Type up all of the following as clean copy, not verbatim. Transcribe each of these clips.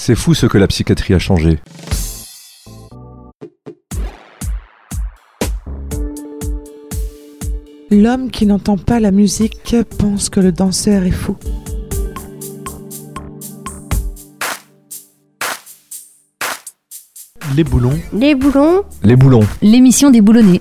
C'est fou ce que la psychiatrie a changé. L'homme qui n'entend pas la musique pense que le danseur est fou. Les boulons. Les boulons. Les boulons. L'émission des boulonnais.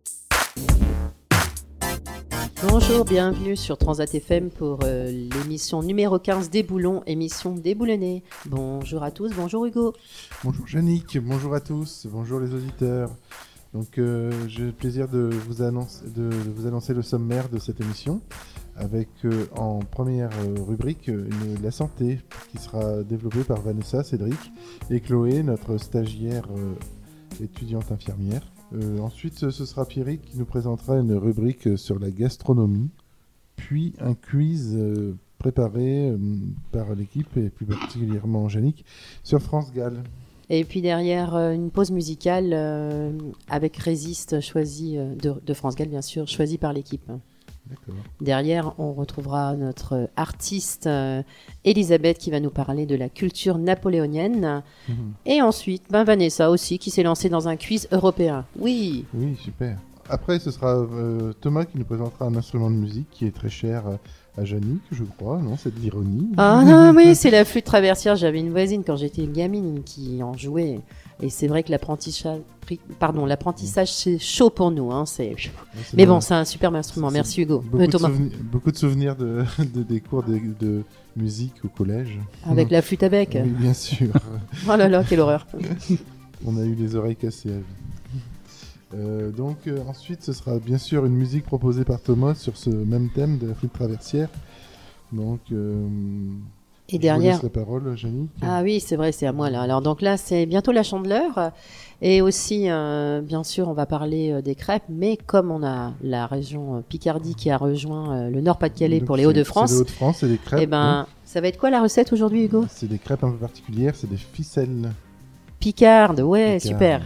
Bonjour, bienvenue sur Transat FM pour l'émission numéro 15 des boulons, émission déboulonnée. Bonjour à tous, bonjour Hugo. Bonjour Yannick, bonjour à tous, bonjour les auditeurs. Donc j'ai le plaisir de vous annoncer le sommaire de cette émission avec en première rubrique la santé qui sera développée par Vanessa, Cédric et Chloé, notre stagiaire étudiante infirmière. Ensuite, ce sera Pierrick qui nous présentera une rubrique sur la gastronomie, puis un quiz préparé par l'équipe et plus particulièrement Yannick sur France Gall. Et puis derrière, une pause musicale avec Résiste, choisi de France Gall, bien sûr, choisi par l'équipe. D'accord. Derrière, on retrouvera notre artiste Elisabeth qui va nous parler de la culture napoléonienne. Et ensuite, Vanessa aussi qui s'est lancée dans un quiz européen. Oui, super. Après, ce sera Thomas qui nous présentera un instrument de musique qui est très cher à Yannick, je crois. Non, c'est de l'ironie. Ah non, oui, c'est la flûte traversière. J'avais une voisine quand j'étais gamine qui en jouait. Et c'est vrai que l'apprentissage, c'est chaud pour nous. Hein, Mais bon, c'est un superbe instrument. Merci Hugo. Thomas. Beaucoup de souvenirs des cours de musique au collège. Avec la flûte à bec. Oui, bien sûr. Oh là là, quelle horreur. On a eu les oreilles cassées à vie. Ensuite, ce sera bien sûr une musique proposée par Thomas sur ce même thème de la flûte traversière. Donc... Et derrière, je vous laisse la parole, Yannick. Ah oui, c'est vrai, c'est à moi là. Alors donc là, c'est bientôt la Chandeleur, et aussi, bien sûr, on va parler des crêpes. Mais comme on a la région Picardie qui a rejoint le Nord-Pas-de-Calais pour les Hauts-de-France, c'est les Hauts-de-France, c'est des crêpes. Eh ben, ça va être quoi la recette aujourd'hui, Hugo ? C'est des crêpes un peu particulières, c'est des ficelles. Picarde, ouais, super.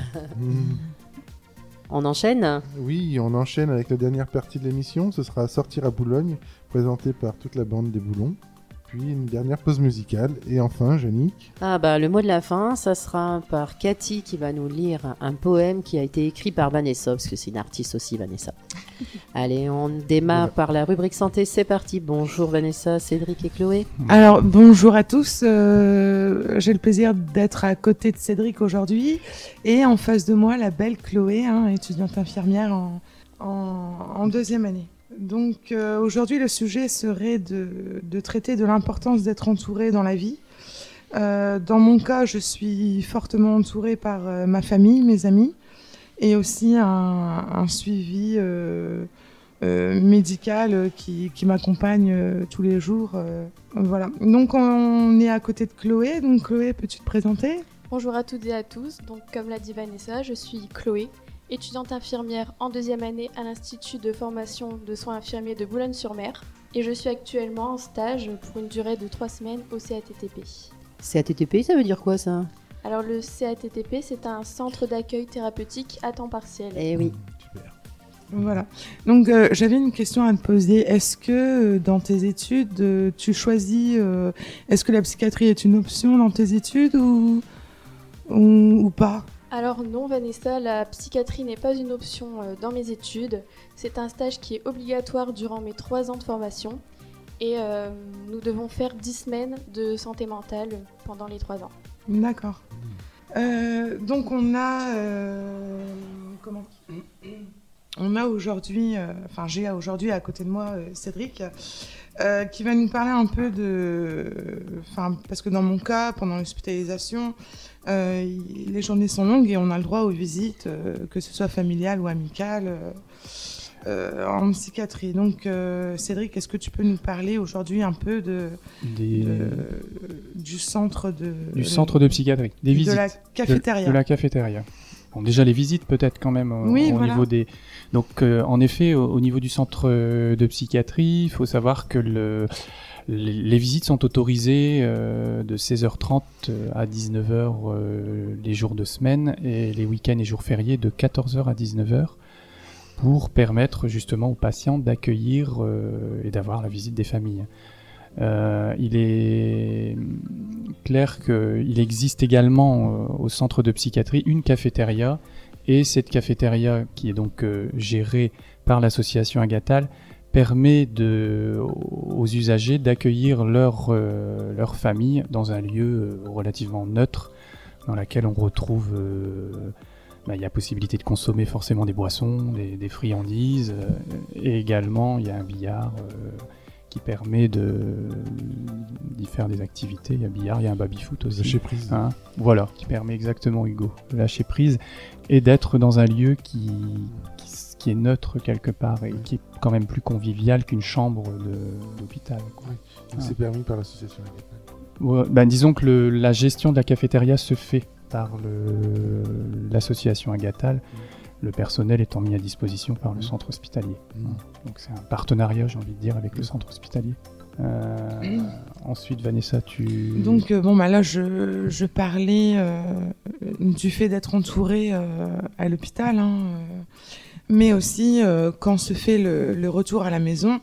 On enchaîne ? Oui, on enchaîne avec la dernière partie de l'émission. Ce sera Sortir à Boulogne, présenté par toute la bande des Boulons. Puis une dernière pause musicale. Et enfin, Yannick. Le mot de la fin, ça sera par Cathy qui va nous lire un poème qui a été écrit par Vanessa, parce que c'est une artiste aussi, Vanessa. Allez, on démarre par la rubrique santé, c'est parti. Bonjour Vanessa, Cédric et Chloé. Alors, bonjour à tous. J'ai le plaisir d'être à côté de Cédric aujourd'hui. Et en face de moi, la belle Chloé, étudiante infirmière en deuxième année. Donc aujourd'hui, le sujet serait de traiter de l'importance d'être entouré dans la vie. Dans mon cas, je suis fortement entourée par ma famille, mes amis, et aussi un suivi médical qui m'accompagne tous les jours. Voilà. Donc on est à côté de Chloé. Donc Chloé, peux-tu te présenter ? Bonjour à toutes et à tous. Donc comme l'a dit Vanessa, je suis Chloé, étudiante infirmière en deuxième année à l'Institut de formation de soins infirmiers de Boulogne-sur-Mer. Et je suis actuellement en stage pour une durée de 3 semaines au CATTP. CATTP, ça veut dire quoi ça ? Alors le CATTP, c'est un centre d'accueil thérapeutique à temps partiel. Eh oui. Super. Voilà. Donc j'avais une question à te poser. Est-ce que dans tes études, tu choisis... est-ce que la psychiatrie est une option dans tes études ou pas ? Alors non Vanessa, la psychiatrie n'est pas une option dans mes études. C'est un stage qui est obligatoire durant mes 3 ans de formation. Et nous devons faire 10 semaines de santé mentale pendant les 3 ans. D'accord. Donc on a... On a aujourd'hui... j'ai aujourd'hui à côté de moi Cédric qui va nous parler un peu de... parce que dans mon cas, pendant l'hospitalisation... les journées sont longues et on a le droit aux visites, que ce soit familiales ou amicales, en psychiatrie. Donc, Cédric, est-ce que tu peux nous parler aujourd'hui un peu du centre de psychiatrie, des visites, de la cafétéria. De la cafétéria. Bon, déjà les visites peut-être quand même au niveau des... Donc, en effet, au niveau du centre de psychiatrie, il faut savoir que les visites sont autorisées de 16h30 à 19h les jours de semaine et les week-ends et jours fériés de 14h à 19h pour permettre justement aux patients d'accueillir et d'avoir la visite des familles. Il est clair qu'il existe également au centre de psychiatrie une cafétéria, et cette cafétéria, qui est donc gérée par l'association Agathal, permet aux usagers d'accueillir leur famille dans un lieu relativement neutre, dans lequel on retrouve il y a possibilité de consommer forcément des boissons, des friandises, et également il y a un billard qui permet d'y faire des activités. Il y a billard, il y a un baby-foot aussi. Lâcher prise. Hein, voilà, qui permet exactement, Hugo, de lâcher prise et d'être dans un lieu qui est neutre quelque part et qui est quand même plus convivial qu'une chambre d'hôpital. Oui. C'est permis par l'association Agathal. Ouais, disons que la gestion de la cafétéria se fait par l'association Agathal, le personnel étant mis à disposition par le centre hospitalier. Donc c'est un partenariat, j'ai envie de dire, avec le centre hospitalier. Ensuite, Vanessa, Donc là, je parlais du fait d'être entourée à l'hôpital, mais aussi quand se fait le retour à la maison,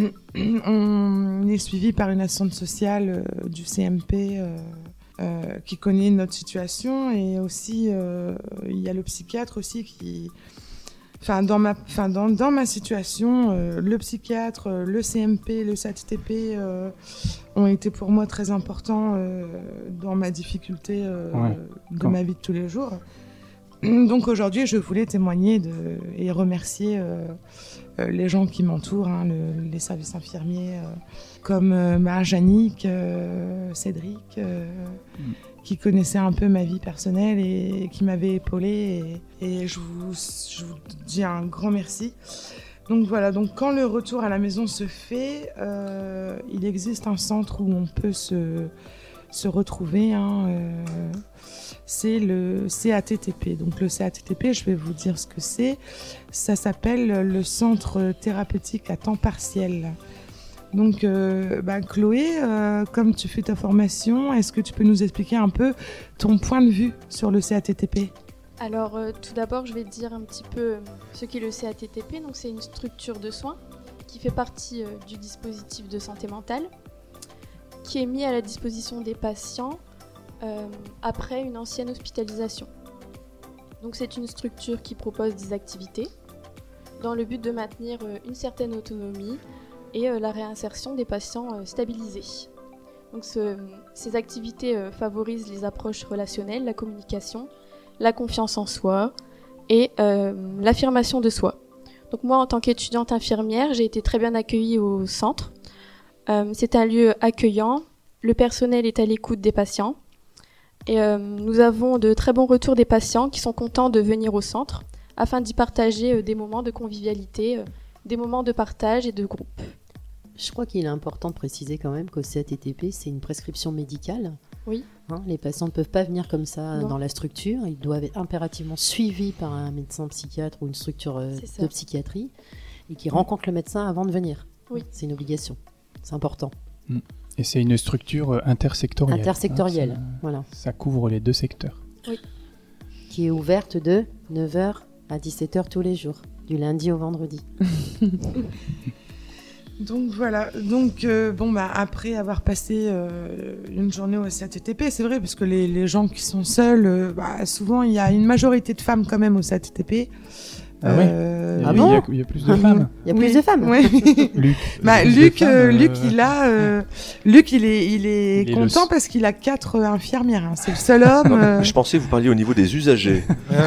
on est suivi par une assistante sociale du CMP qui connaît notre situation, et aussi il y a le psychiatre aussi qui... dans ma situation, le psychiatre, le CMP, le SATTP ont été pour moi très importants dans ma difficulté de ma vie de tous les jours. Donc aujourd'hui, je voulais témoigner et remercier les gens qui m'entourent, les services infirmiers, comme Marjanique, Cédric, qui connaissaient un peu ma vie personnelle et qui m'avaient épaulée. Et je vous dis un grand merci. Donc voilà, quand le retour à la maison se fait, il existe un centre où on peut se retrouver. C'est le CATTP. Donc le CATTP, je vais vous dire ce que c'est. Ça s'appelle le centre thérapeutique à temps partiel. Donc Chloé, comme tu fais ta formation, est-ce que tu peux nous expliquer un peu ton point de vue sur le CATTP ? Alors tout d'abord, je vais te dire un petit peu ce qu'est le CATTP. Donc c'est une structure de soins qui fait partie du dispositif de santé mentale, qui est mis à la disposition des patients après une ancienne hospitalisation. Donc c'est une structure qui propose des activités dans le but de maintenir une certaine autonomie et la réinsertion des patients stabilisés. Donc ces activités favorisent les approches relationnelles, la communication, la confiance en soi et l'affirmation de soi. Donc moi, en tant qu'étudiante infirmière, j'ai été très bien accueillie au centre. C'est un lieu accueillant, le personnel est à l'écoute des patients. Et nous avons de très bons retours des patients qui sont contents de venir au centre afin d'y partager des moments de convivialité, des moments de partage et de groupe. Je crois qu'il est important de préciser quand même qu'au CATTP, c'est une prescription médicale. Oui. Les patients ne peuvent pas venir comme ça Non. dans la structure. Ils doivent être impérativement suivis par un médecin psychiatre ou une structure de psychiatrie et qui rencontrent le médecin avant de venir. Oui. C'est une obligation. C'est important. Et c'est une structure intersectorielle. Intersectorielle, voilà. Ça couvre les deux secteurs. Oui. Qui est ouverte de 9h à 17h tous les jours, du lundi au vendredi. Donc voilà, après avoir passé une journée au CATTP, c'est vrai, parce que les gens qui sont seuls, souvent il y a une majorité de femmes quand même au CATTP. Il y a plus de femmes. Il y a plus de femmes. Oui. Luc, Luc, il est content parce qu'il a 4 infirmières. C'est le seul homme. Je pensais que vous parliez au niveau des usagers.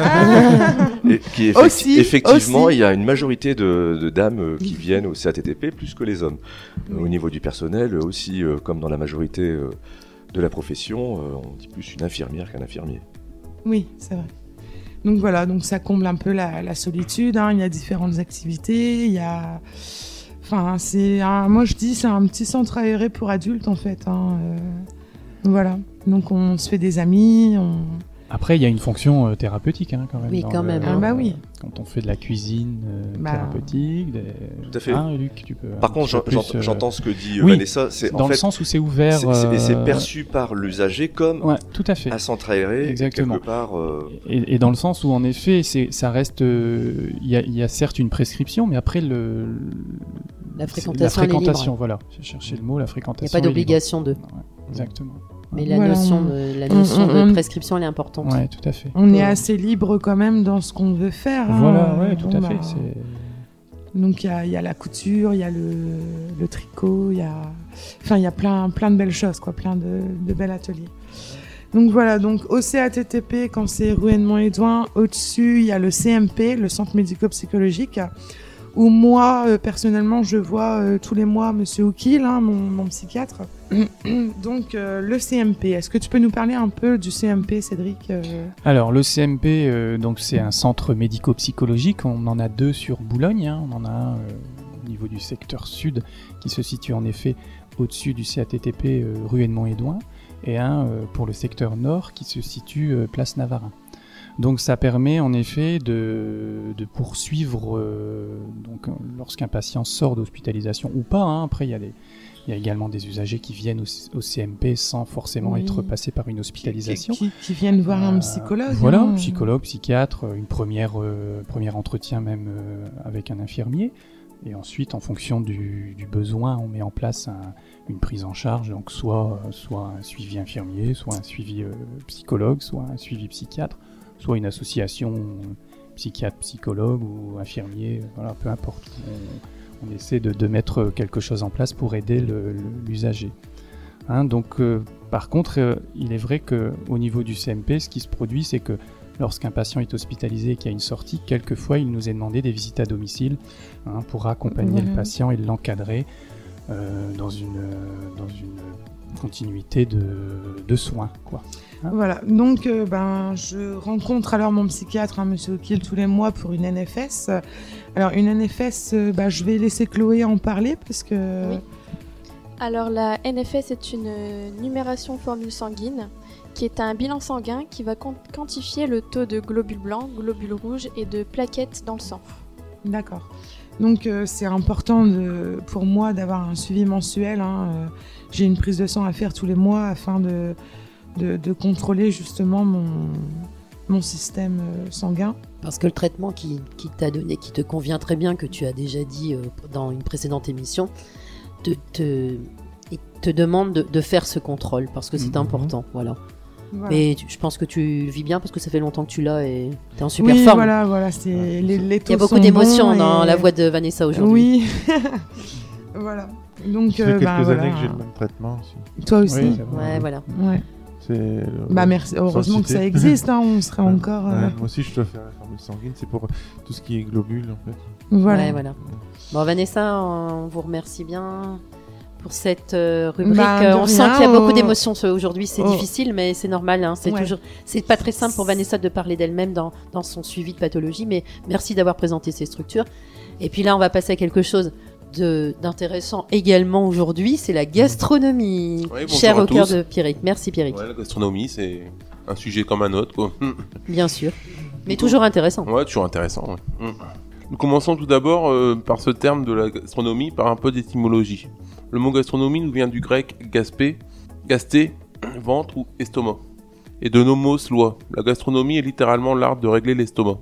Et Aussi. Il y a une majorité de dames qui viennent au CATTP plus que les hommes. Au niveau du personnel aussi, comme dans la majorité de la profession, on dit plus une infirmière qu'un infirmier. Oui, c'est vrai. Donc voilà, ça comble un peu la solitude. Il y a différentes activités. Il y a, moi je dis c'est un petit centre aéré pour adultes en fait. Voilà. Donc on se fait des amis. Après, il y a une fonction thérapeutique quand même. Oui, quand même. Oui. Quand on fait de la cuisine thérapeutique. Tout à fait. Luc, tu peux. Par contre, j'entends ce que dit oui, Vanessa. C'est dans le sens où c'est ouvert. C'est perçu par l'usager comme tout à fait. un centre aéré. Exactement. Quelque part. Et dans le sens où, en effet, ça reste. Il y a certes une prescription, mais après La fréquentation, elle est libre. Voilà. J'ai cherché le mot, la fréquentation. Il n'y a pas d'obligation de. Ouais, exactement. Mais la notion de prescription, elle est importante. Oui, tout à fait. On est assez libre quand même dans ce qu'on veut faire. Voilà, ouais, tout à fait. Donc il y a la couture, il y a le tricot, il y a plein de belles choses, quoi, plein de bels ateliers. Donc voilà, donc au CATTP, quand c'est rue Edmond-Édouin, au-dessus, il y a le CMP, le centre médico-psychologique, où moi, personnellement, je vois tous les mois Monsieur Oukil, mon psychiatre. Donc le CMP, est-ce que tu peux nous parler un peu du CMP, Cédric ? Alors le CMP, donc c'est un centre médico-psychologique. On en a 2 sur Boulogne. On en a un au niveau du secteur sud qui se situe en effet au-dessus du CATTP rue Edmond-Édouin, et un pour le secteur nord qui se situe place Navarin. Donc ça permet en effet de poursuivre donc lorsqu'un patient sort d'hospitalisation ou pas. Après il y a également des usagers qui viennent au CMP sans forcément être passés par une hospitalisation. Qui viennent voir un psychologue. Voilà, psychologue, psychiatre, une première entretien même avec un infirmier. Et ensuite, en fonction du besoin, on met en place une prise en charge, donc soit un suivi infirmier, soit un suivi psychologue, soit un suivi psychiatre, soit une association psychiatre-psychologue ou infirmier, voilà, peu importe. On essaie de mettre quelque chose en place pour aider l'usager. Donc, par contre, il est vrai qu'au niveau du CMP, ce qui se produit, c'est que lorsqu'un patient est hospitalisé et qu'il y a une sortie, quelquefois, il nous est demandé des visites à domicile pour accompagner le patient et l'encadrer dans une continuité de soins, quoi. Voilà, donc je rencontre alors mon psychiatre, Monsieur Oukil, tous les mois pour une NFS. Alors une NFS, je vais laisser Chloé en parler parce que... Oui. Alors la NFS est une numération formule sanguine qui est un bilan sanguin qui va quantifier le taux de globules blancs, globules rouges et de plaquettes dans le sang. D'accord. Donc c'est important pour moi d'avoir un suivi mensuel. J'ai une prise de sang à faire tous les mois afin de contrôler justement mon système sanguin. Parce que le traitement qui t'a donné, qui te convient très bien, que tu as déjà dit dans une précédente émission, te demande de faire ce contrôle parce que c'est important, voilà. Mais je pense que tu vis bien parce que ça fait longtemps que tu l'as et t'es en super forme. Voilà, c'est les taux. Il y a beaucoup d'émotions dans la voix de Vanessa aujourd'hui. Oui, voilà. Donc, ça fait quelques années que j'ai le même traitement aussi. Toi aussi. Oui, ouais, voilà. Ouais. Merci. Heureusement que ça existe. On serait encore. Moi aussi, je dois faire la formule sanguine. C'est pour tout ce qui est globules, en fait. Voilà. Ouais, voilà. Bon, Vanessa, on vous remercie bien pour cette rubrique. On sent qu'il y a beaucoup d'émotions aujourd'hui. C'est difficile, mais c'est normal. C'est pas très simple pour Vanessa de parler d'elle-même dans son suivi de pathologie, mais merci d'avoir présenté ces structures. Et puis là, on va passer à quelque chose d'intéressant également aujourd'hui, c'est la gastronomie. Oui, cher au cœur de Pierrick. Merci Pierrick. Ouais, la gastronomie, c'est un sujet comme un autre, quoi. Bien sûr, mais toujours intéressant. Ouais, toujours intéressant. Ouais. Nous commençons tout d'abord par ce terme de la gastronomie, par un peu d'étymologie. Le mot gastronomie nous vient du grec gaspé, gasté, ventre ou estomac, et de nomos, loi. La gastronomie est littéralement l'art de régler l'estomac.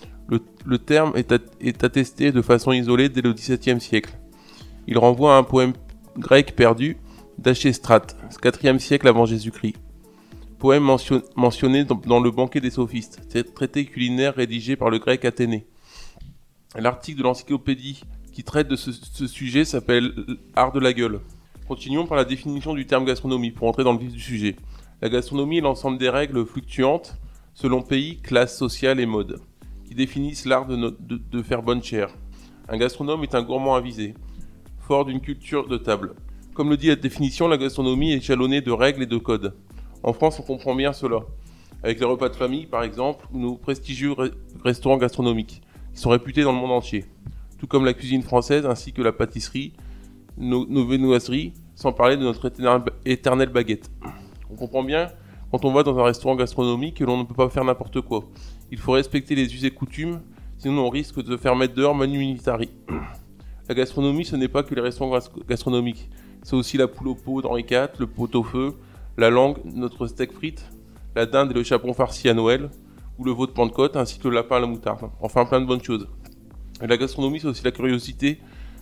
Le terme est attesté de façon isolée dès le XVIIe siècle. Il renvoie à un poème grec perdu d'Achéstrate, 4e siècle avant Jésus-Christ. Poème mentionné dans le banquet des sophistes, traité culinaire rédigé par le grec Athénée. L'article de l'encyclopédie qui traite de ce sujet s'appelle « Art de la gueule ». Continuons par la définition du terme gastronomie pour entrer dans le vif du sujet. La gastronomie est l'ensemble des règles fluctuantes selon pays, classe sociale et mode, qui définissent l'art de faire bonne chère. Un gastronome est un gourmand avisé, fort d'une culture de table. Comme le dit la définition, la gastronomie est jalonnée de règles et de codes. En France, on comprend bien cela, avec les repas de famille par exemple, ou nos prestigieux restaurants gastronomiques, qui sont réputés dans le monde entier. Tout comme la cuisine française, ainsi que la pâtisserie, nos viennoiseries, sans parler de notre éternelle baguette. On comprend bien, quand on va dans un restaurant gastronomique, que l'on ne peut pas faire n'importe quoi. Il faut respecter les us et coutumes, sinon on risque de se faire mettre dehors manu militari. La gastronomie, ce n'est pas que les restaurants gastronomiques. C'est aussi la poule au pot d'Henri IV, le pot-au-feu, la langue, notre steak frites, la dinde et le chapon farci à Noël, ou le veau de Pentecôte, ainsi que le lapin à la moutarde. Enfin, plein de bonnes choses. Et la gastronomie, c'est aussi la curiosité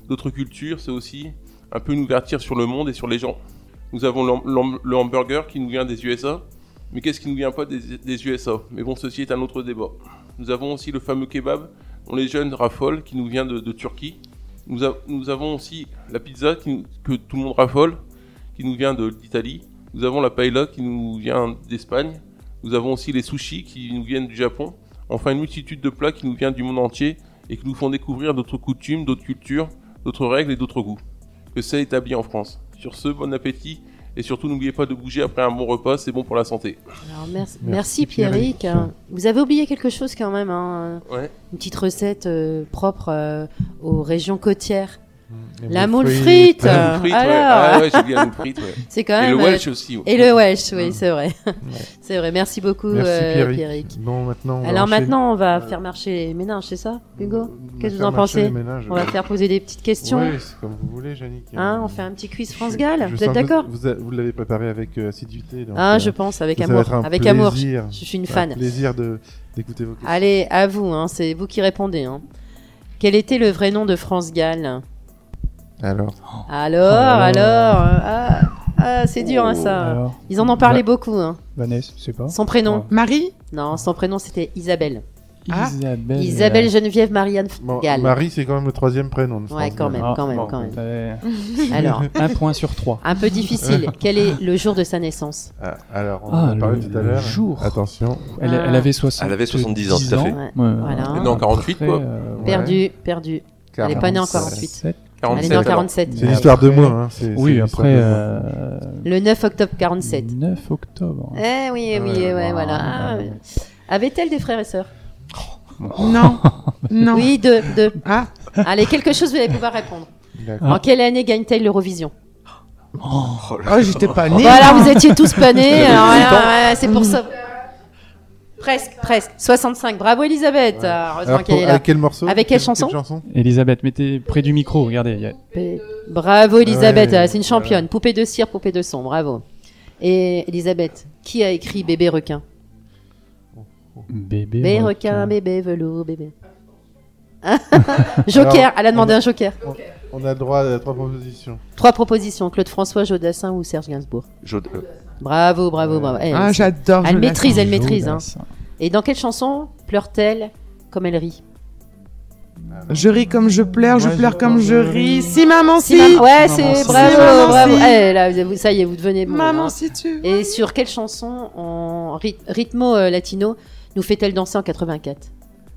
d'autres cultures, c'est aussi un peu une ouverture sur le monde et sur les gens. Nous avons le hamburger qui nous vient des USA, mais qu'est-ce qui ne nous vient pas des USA? Mais bon, ceci est un autre débat. Nous avons aussi le fameux kebab dont les jeunes raffolent, qui nous vient de Turquie. Nous avons aussi la pizza que tout le monde raffole, qui nous vient d'Italie. Nous avons la paella qui nous vient d'Espagne. Nous avons aussi les sushis qui nous viennent du Japon. Enfin, une multitude de plats qui nous viennent du monde entier et qui nous font découvrir d'autres coutumes, d'autres cultures, d'autres règles et d'autres goûts. Que c'est établi en France. Sur ce, bon appétit et surtout n'oubliez pas de bouger après un bon repas, c'est bon pour la santé. Alors, merci Pierrick. Vous avez oublié quelque chose quand même, hein. Ouais. Une petite recette propre aux régions côtières. La moule frite. La moule frite, alors. ouais. Ah ouais, j'ai oublié la moule frite, ouais. C'est quand même. Et le Welsh aussi. Ouais. Et le Welsh, oui, c'est vrai. C'est vrai. Merci beaucoup, Merci Pierrick. Bon, maintenant. Maintenant, on va faire marcher les ménages, c'est ça, Hugo? Qu'est-ce que vous en pensez? On va faire poser des petites questions. Oui, c'est comme vous voulez, Yannick. On fait un petit quiz France-Galles. Vous êtes d'accord? Vous l'avez préparé avec assiduité. Donc, je pense, avec amour. Avec amour. Je suis une fan. Plaisir d'écouter vos questions. Allez, à vous, c'est vous qui répondez. Quel était le vrai nom de France-Galles? Alors, c'est dur ça. Alors. Ils en ont parlé beaucoup. Vanessa, je sais pas. Son prénom? Marie? Non, son prénom c'était Isabelle. Isabelle Geneviève Marianne Gall. Marie, c'est quand même le 3e prénom. Ouais, quand même. Alors, 1 point sur 3. Un peu difficile. Quel est le jour de sa naissance? Alors, on en a parlé tout à l'heure. Attention. Elle avait 70 ans, tout à fait. Voilà. Elle est née en 48, quoi. Perdu. Elle n'est pas née en 48. Elle est née en 47. C'est l'histoire de moi. Oui, après. Le 9 octobre 47. 9 octobre. Oui, voilà. Avait-elle des frères et sœurs? Non. Oui, deux. Ah. Allez, quelque chose, vous allez pouvoir répondre. En quelle année gagne-t-elle l'Eurovision? J'étais pas née. Voilà, vous étiez tous pas nés. C'est pour ça. Presque. 65. Bravo, Elisabeth. Heureusement qu'elle est là. Avec quel morceau? Avec quelle chanson? Elisabeth, mettez près du micro, regardez. Bravo, Elisabeth. C'est une championne. Poupée de cire, poupée de son. Bravo. Et Elisabeth, qui a écrit Bébé requin? Bébé requin, bébé velours, bébé. Joker, elle a demandé un joker. On a le droit à 3 propositions. 3 propositions, Claude François, Jodassin ou Serge Gainsbourg. Bravo. J'adore. Elle maîtrise. Et dans quelle chanson pleure-t-elle comme elle rit? Je ris comme je pleure comme je ris. Si maman si. Ouais, c'est bravo. Là, ça y est, vous devenez bon. Maman si tu veux. Et sur quelle chanson en rythmo latino nous fait-elle danser en 84?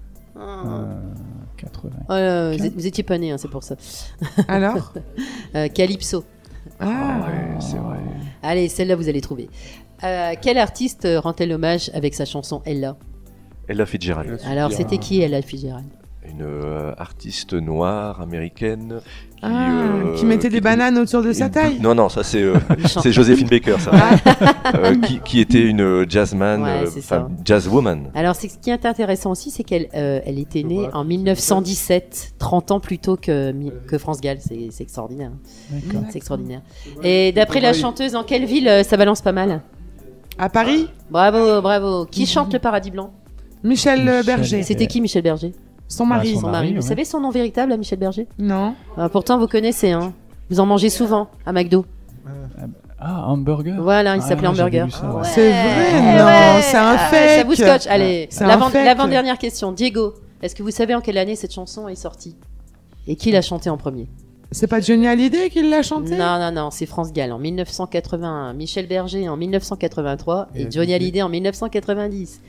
84. Vous étiez pas nés, c'est pour ça. Alors Calypso. Ouais, c'est vrai. Allez, celle-là vous allez trouver. Quel artiste rend-elle hommage avec sa chanson Ella? Ella Fitzgerald. Alors c'était qui Ella Fitzgerald? Une artiste noire américaine qui mettait des bananes autour de sa taille. Non, ça c'est Joséphine Baker, ça. Qui était une jazzman, jazzwoman. Alors ce qui est intéressant aussi, c'est qu'elle était née en 1917, 30 ans plus tôt que France Gall. C'est extraordinaire. D'accord. C'est extraordinaire. Et d'après la chanteuse, en quelle ville ça balance pas mal? À Paris. Bravo. Qui chante Le Paradis Blanc? Michel Berger. C'était qui Michel Berger? Son mari. Vous savez son nom véritable à Michel Berger? Non. Pourtant, vous connaissez, Vous en mangez souvent à McDo. Hamburger. Voilà, il s'appelait Hamburger. C'est vrai, non, c'est un fake. Ça vous scotche. Allez, l'avant-dernière question. Diego, est-ce que vous savez en quelle année cette chanson est sortie? Et qui l'a chantée en premier? C'est pas Johnny Hallyday qui l'a chantée? Non, c'est France Gall en 1981, Michel Berger en 1983 et Johnny Hallyday en 1990.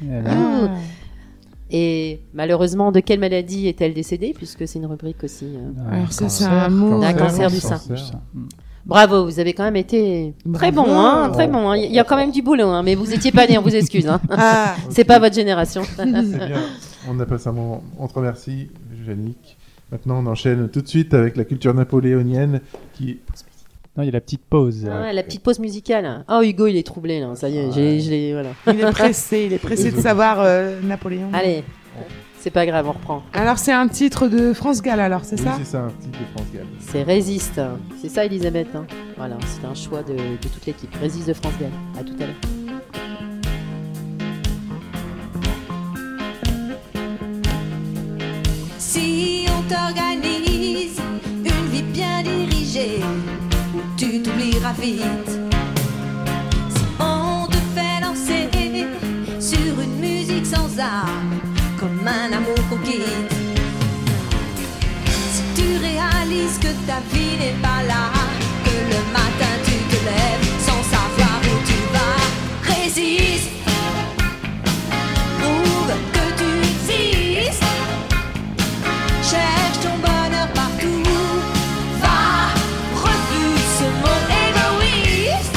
Et malheureusement, de quelle maladie est-elle décédée? Puisque c'est une rubrique aussi. Alors ça, c'est un mot. D'un cancer du sein. Bravo, vous avez quand même été très bon, très bon. Il y a quand même du boulot, mais vous étiez pas né, on vous excuse. C'est pas votre génération. C'est bien. On appelle ça un moment. On te remercie, Yannick. Maintenant, on enchaîne tout de suite avec la culture napoléonienne qui. Non, il y a la petite pause. La petite pause musicale. Oh, Hugo, il est troublé, là. Ça y est, voilà. Il est pressé de savoir Napoléon. Allez, c'est pas grave, on reprend. Alors, c'est un titre de France Gall, alors, c'est ça? Oui, c'est ça, un titre de France Gall. C'est Résiste. C'est ça, Elisabeth. Voilà, c'est un choix de toute l'équipe. Résiste de France Gall. À tout à l'heure. Si on t'organise une vite. Si on te fait danser sur une musique sans âme, comme un amour qu'on quitte. Si tu réalises que ta vie n'est pas là, que le matin tu te lèves sans savoir où tu vas, résiste, prouve que tu existes, cherche ton bonheur partout, va, refuse ce monde égoïste,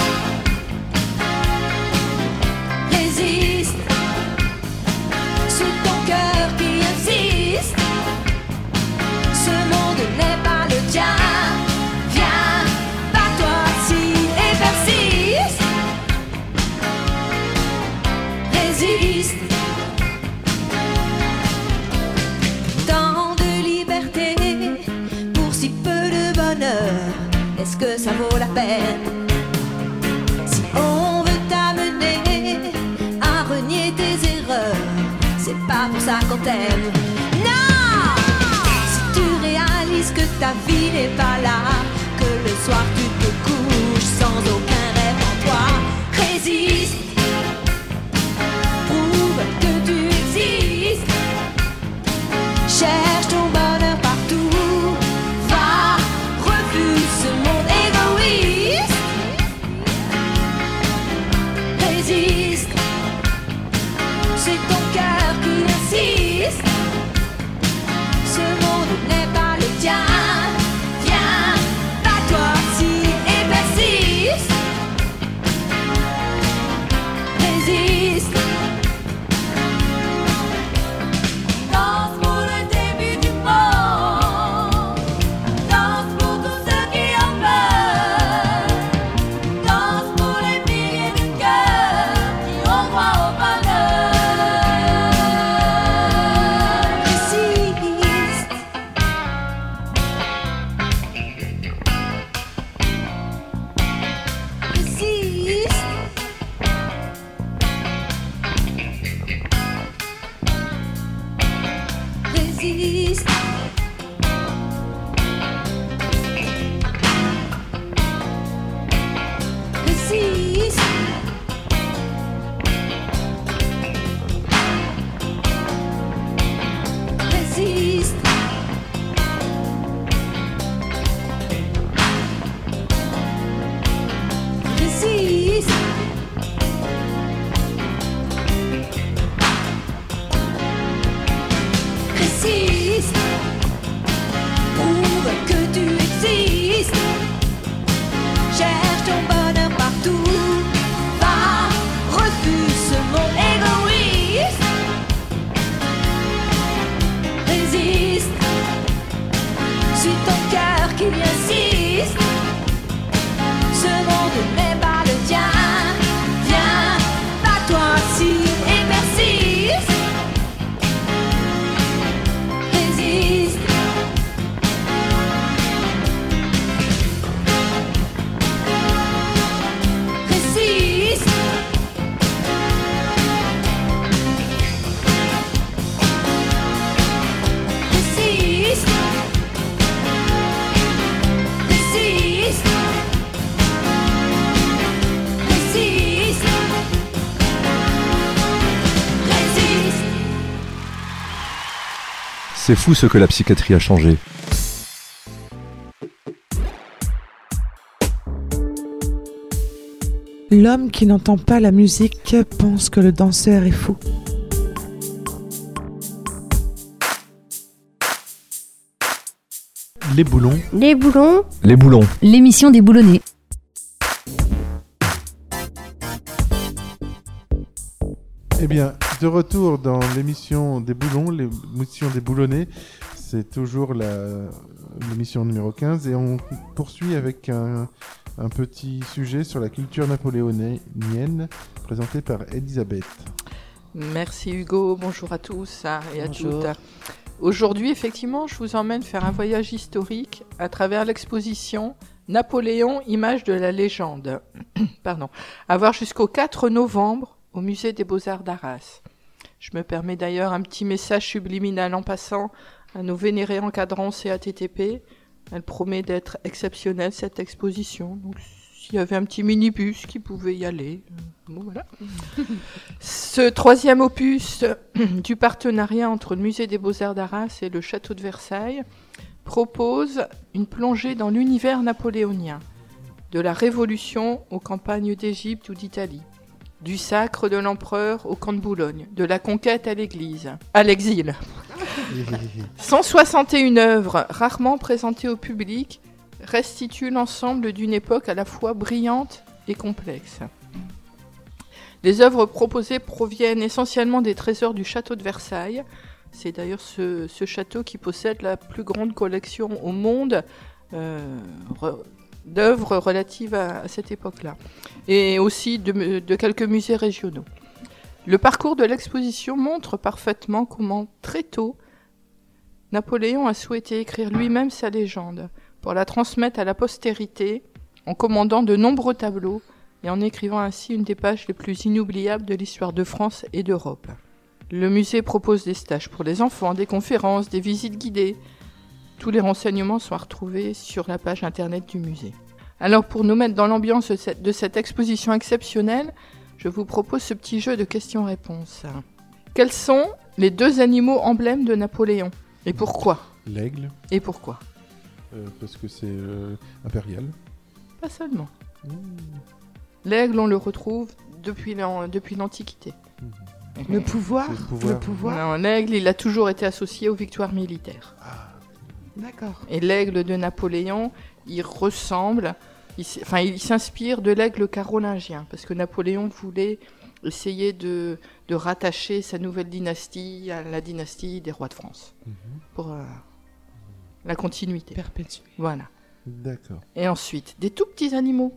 résiste, c'est ton cœur qui insiste, ce monde n'est pas le tien, viens, bats-toi si et persiste, résiste. Tant de liberté pour si peu de bonheur, est-ce que ça vaut la peine? Si on veut t'amener à renier tes erreurs, c'est pas pour ça qu'on t'aime. Non! Si tu réalises que ta vie n'est pas là, que le soir tu te couches sans aucun rêve en toi, résiste, prouve que tu existes, cherche ton bonheur partout, va, refuse ce monde égoïste, résiste, c'est ton cœur qui insiste, ce monde n'est pas le tien, viens, bats-toi si et persiste, résiste. Danse pour le début du monde, danse pour tous ceux qui ont peur, danse pour les milliers de cœurs qui ont droit au bonheur. Résiste, résiste, résiste, résiste, résiste, résiste, prouve que tu existes, cherche ton bonheur partout, va, refuse ce monde égoïste, résiste, suis ton cœur qui insiste, ce monde n'est pas le tien, viens, bats-toi si et persiste, résiste, résiste, résiste, résiste, résiste, résiste. C'est fou ce que la psychiatrie a changé. L'homme qui n'entend pas la musique pense que le danseur est fou. Les boulons. Les boulons, Les boulons. l'émission des boulonnais. Eh bien, de retour dans l'émission des boulons, l'émission des boulonnais. C'est toujours l'émission numéro 15 et on poursuit avec un petit sujet sur la culture napoléonienne présenté par Elisabeth. Merci Hugo, bonjour à tous et à Bonjour. toutes. Aujourd'hui, effectivement, je vous emmène faire un voyage historique à travers l'exposition Napoléon, image de la légende. Pardon. À voir jusqu'au 4 novembre au musée des Beaux-Arts d'Arras. Je me permets d'ailleurs un petit message subliminal en passant à nos vénérés encadrants CATTP. Elle promet d'être exceptionnelle, cette exposition. Donc, s'il y avait un petit minibus qui pouvait y aller. Bon, voilà. Ce troisième opus du partenariat entre le Musée des Beaux-Arts d'Arras et le Château de Versailles propose une plongée dans l'univers napoléonien, de la Révolution aux campagnes d'Égypte ou d'Italie, du sacre de l'empereur au camp de Boulogne, de la conquête à l'exil. 161 œuvres rarement présentées au public restituent l'ensemble d'une époque à la fois brillante et complexe. Les œuvres proposées proviennent essentiellement des trésors du château de Versailles. C'est d'ailleurs ce château qui possède la plus grande collection au monde d'œuvres relatives à cette époque-là, et aussi de quelques musées régionaux. Le parcours de l'exposition montre parfaitement comment, très tôt, Napoléon a souhaité écrire lui-même sa légende, pour la transmettre à la postérité, en commandant de nombreux tableaux, et en écrivant ainsi une des pages les plus inoubliables de l'histoire de France et d'Europe. Le musée propose des stages pour les enfants, des conférences, des visites guidées. Tous les renseignements sont à retrouver sur la page internet du musée. Alors pour nous mettre dans l'ambiance de cette exposition exceptionnelle, je vous propose ce petit jeu de questions-réponses. Quels sont les 2 animaux emblèmes de Napoléon ? Et pourquoi ? L'aigle. Et pourquoi ? Parce que c'est impérial. Pas seulement. L'aigle, on le retrouve depuis l'Antiquité. Le pouvoir. Non, l'aigle, il a toujours été associé aux victoires militaires. D'accord. Et l'aigle de Napoléon, il ressemble, il s'inspire de l'aigle carolingien, parce que Napoléon voulait essayer de rattacher sa nouvelle dynastie à la dynastie des rois de France, pour la continuité. Perpétuer. Voilà. D'accord. Et ensuite, des tout petits animaux.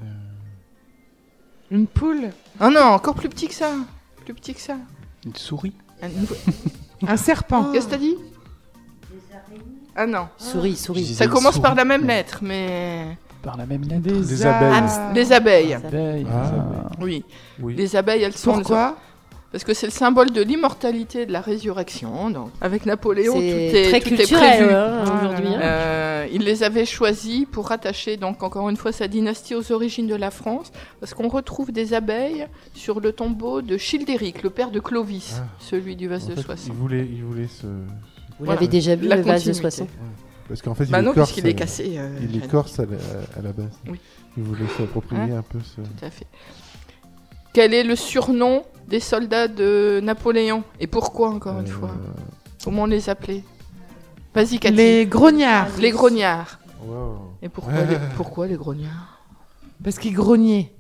Une poule. Oh non, encore plus petit que ça. Plus petit que ça. Une souris. Un serpent. Qu'est-ce que t'as dit ? Ah non. Souris. Ça commence par la même lettre, mais... Par la même lettre. Des abeilles. Des abeilles. Oui. Les abeilles, elles sont... Pourquoi ? Parce que c'est le symbole de l'immortalité de la résurrection. Donc, avec Napoléon, tout est très culturel prévu. aujourd'hui. Il les avait choisis pour rattacher, donc encore une fois, sa dynastie aux origines de la France, parce qu'on retrouve des abeilles sur le tombeau de Childéric, le père de Clovis, celui du vase de Soissons. Il voulait ce... Vous l'avez déjà vu, le vase de Soissons ? Parce qu'en fait, non, puisqu'il est cassé. Il est corse à la base. Oui. Il voulait s'approprier un peu ce... Tout à fait. Quel est le surnom des soldats de Napoléon ? Et pourquoi, encore une fois ? Comment on les appelait ? Vas-y, Cathy. Les grognards. Les grognards. Wow. Et pourquoi les grognards ? Parce qu'ils grognaient.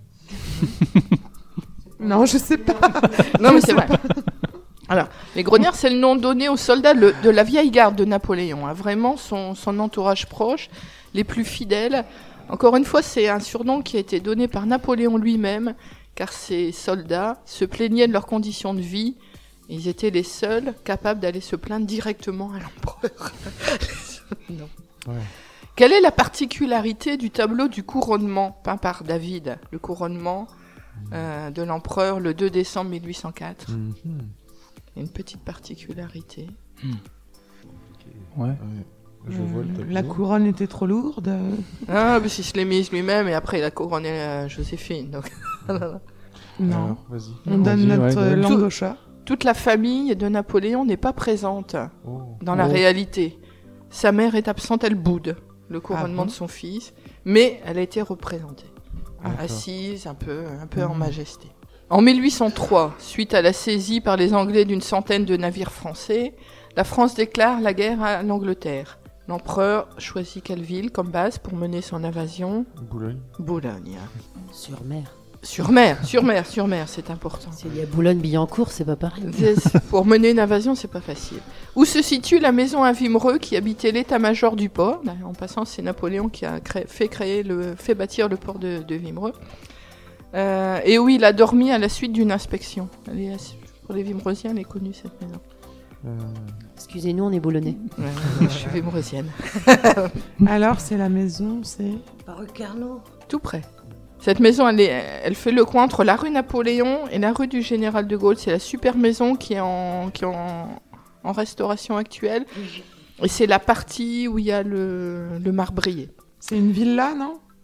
Non, je sais pas. Non, mais c'est vrai. Alors, les grognards, c'est le nom donné aux soldats de la vieille garde de Napoléon. Hein. Vraiment, son entourage proche, les plus fidèles. Encore une fois, c'est un surnom qui a été donné par Napoléon lui-même, car ces soldats se plaignaient de leurs conditions de vie. Ils étaient les seuls capables d'aller se plaindre directement à l'empereur. Non. Ouais. Quelle est la particularité du tableau du couronnement peint par David ? Le couronnement de l'empereur le 2 décembre 1804. Il y a une petite particularité. Ouais. Je vois le tableau. La couronne était trop lourde. Ah, mais il se l'est mise lui-même et après il a couronné Joséphine. Donc... Non. Alors, vas-y. On donne notre langue au chat. Toute la famille de Napoléon n'est pas présente dans la réalité. Sa mère est absente, elle boude le couronnement de son fils, mais elle a été représentée, assise un peu en majesté. En 1803, suite à la saisie par les Anglais d'une centaine de navires français, la France déclare la guerre à l'Angleterre. L'empereur choisit quelle ville comme base pour mener son invasion ? Boulogne. Sur mer, c'est important. S'il y a Boulogne-Billancourt, c'est pas pareil. Pour mener une invasion, c'est pas facile. Où se situe la maison à Wimereux qui habitait l'état-major du port ? En passant, c'est Napoléon qui a fait bâtir le port de Wimereux. Et où il a dormi à la suite d'une inspection. Pour les Wimereusiens, elle est connue, cette maison. Excusez-nous, on est boulonnais. Je suis Wimereusienne. Alors, c'est la maison, c'est... Par rue Carnot. Tout près. Cette maison, elle fait le coin entre la rue Napoléon et la rue du Général de Gaulle. C'est la super maison qui est en restauration actuelle. Et c'est la partie où il y a le marbrier. C'est une villa, non ?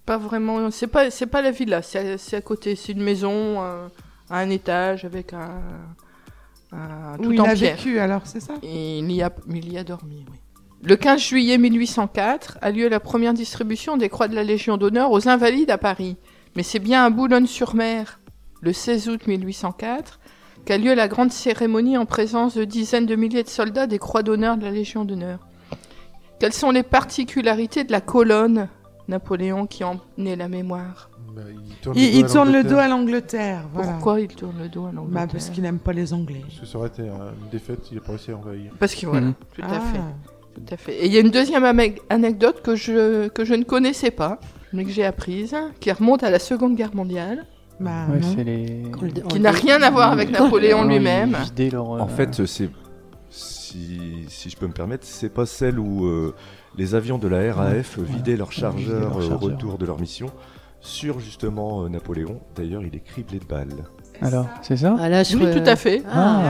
pas vraiment. C'est pas la villa, c'est à côté. C'est une maison à un étage avec un tout il en a pierre. vécu alors, c'est ça? Et il y a dormi, oui. Le 15 juillet 1804 a lieu la première distribution des croix de la Légion d'honneur aux Invalides à Paris. Mais c'est bien à Boulogne-sur-Mer, le 16 août 1804, qu'a lieu la grande cérémonie en présence de dizaines de milliers de soldats des croix d'honneur de la Légion d'honneur. Quelles sont les particularités de la colonne Napoléon qui en est la mémoire? Il tourne le dos à l'Angleterre. Voilà. Pourquoi il tourne le dos à l'Angleterre? Parce qu'il n'aime pas les Anglais. Parce que ça aurait été une défaite, il n'a pas réussi à envahir. Parce que voilà, tout à fait. Tout à fait. Et il y a une deuxième anecdote que je ne connaissais pas, mais que j'ai apprise, qui remonte à la Seconde Guerre mondiale. Qui n'a rien à voir avec Napoléon lui-même. En fait, c'est si je peux me permettre, c'est pas celle où les avions de la RAF vidaient leurs chargeurs au retour de leur mission sur justement Napoléon. D'ailleurs, il est criblé de balles. Alors, c'est ça? Oui, tout à fait.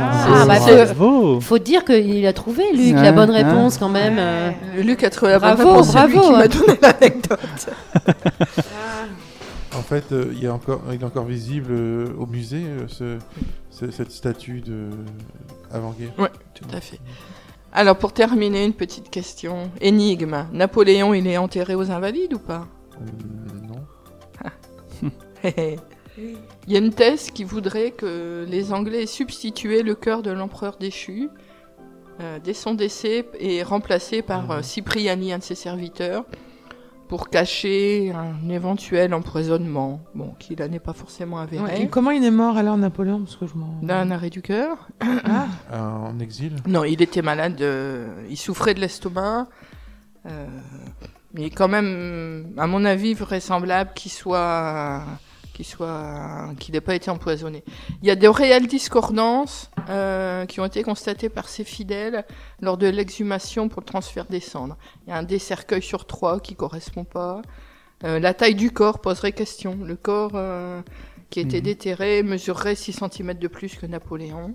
Faut dire qu'il a trouvé, Luc, la bonne réponse quand même. Luc a trouvé la bonne réponse, c'est lui qui m'a donné l'anecdote. En fait, il est encore visible au musée, cette statue avant-guerre. Oui, tout à fait. Alors, pour terminer, une petite question. Énigme. Napoléon, il est enterré aux Invalides ou pas? Non. Il y a une thèse qui voudrait que les Anglais aient substitué le cœur de l'empereur déchu dès son décès et remplacé par Cipriani, un de ses serviteurs, pour cacher un éventuel empoisonnement, qui là n'est pas forcément avéré. Ouais, et comment il est mort alors, Napoléon? Parce que d'un arrêt du cœur. En exil? Non, il était malade, il souffrait de l'estomac. Mais quand même, à mon avis, vraisemblable qu'il n'ait pas été empoisonné. Il y a de réelles discordances qui ont été constatées par ses fidèles lors de l'exhumation pour le transfert des cendres. Il y a un des cercueils sur 3 qui ne correspond pas. La taille du corps poserait question. Le corps qui était déterré mesurerait 6 cm de plus que Napoléon.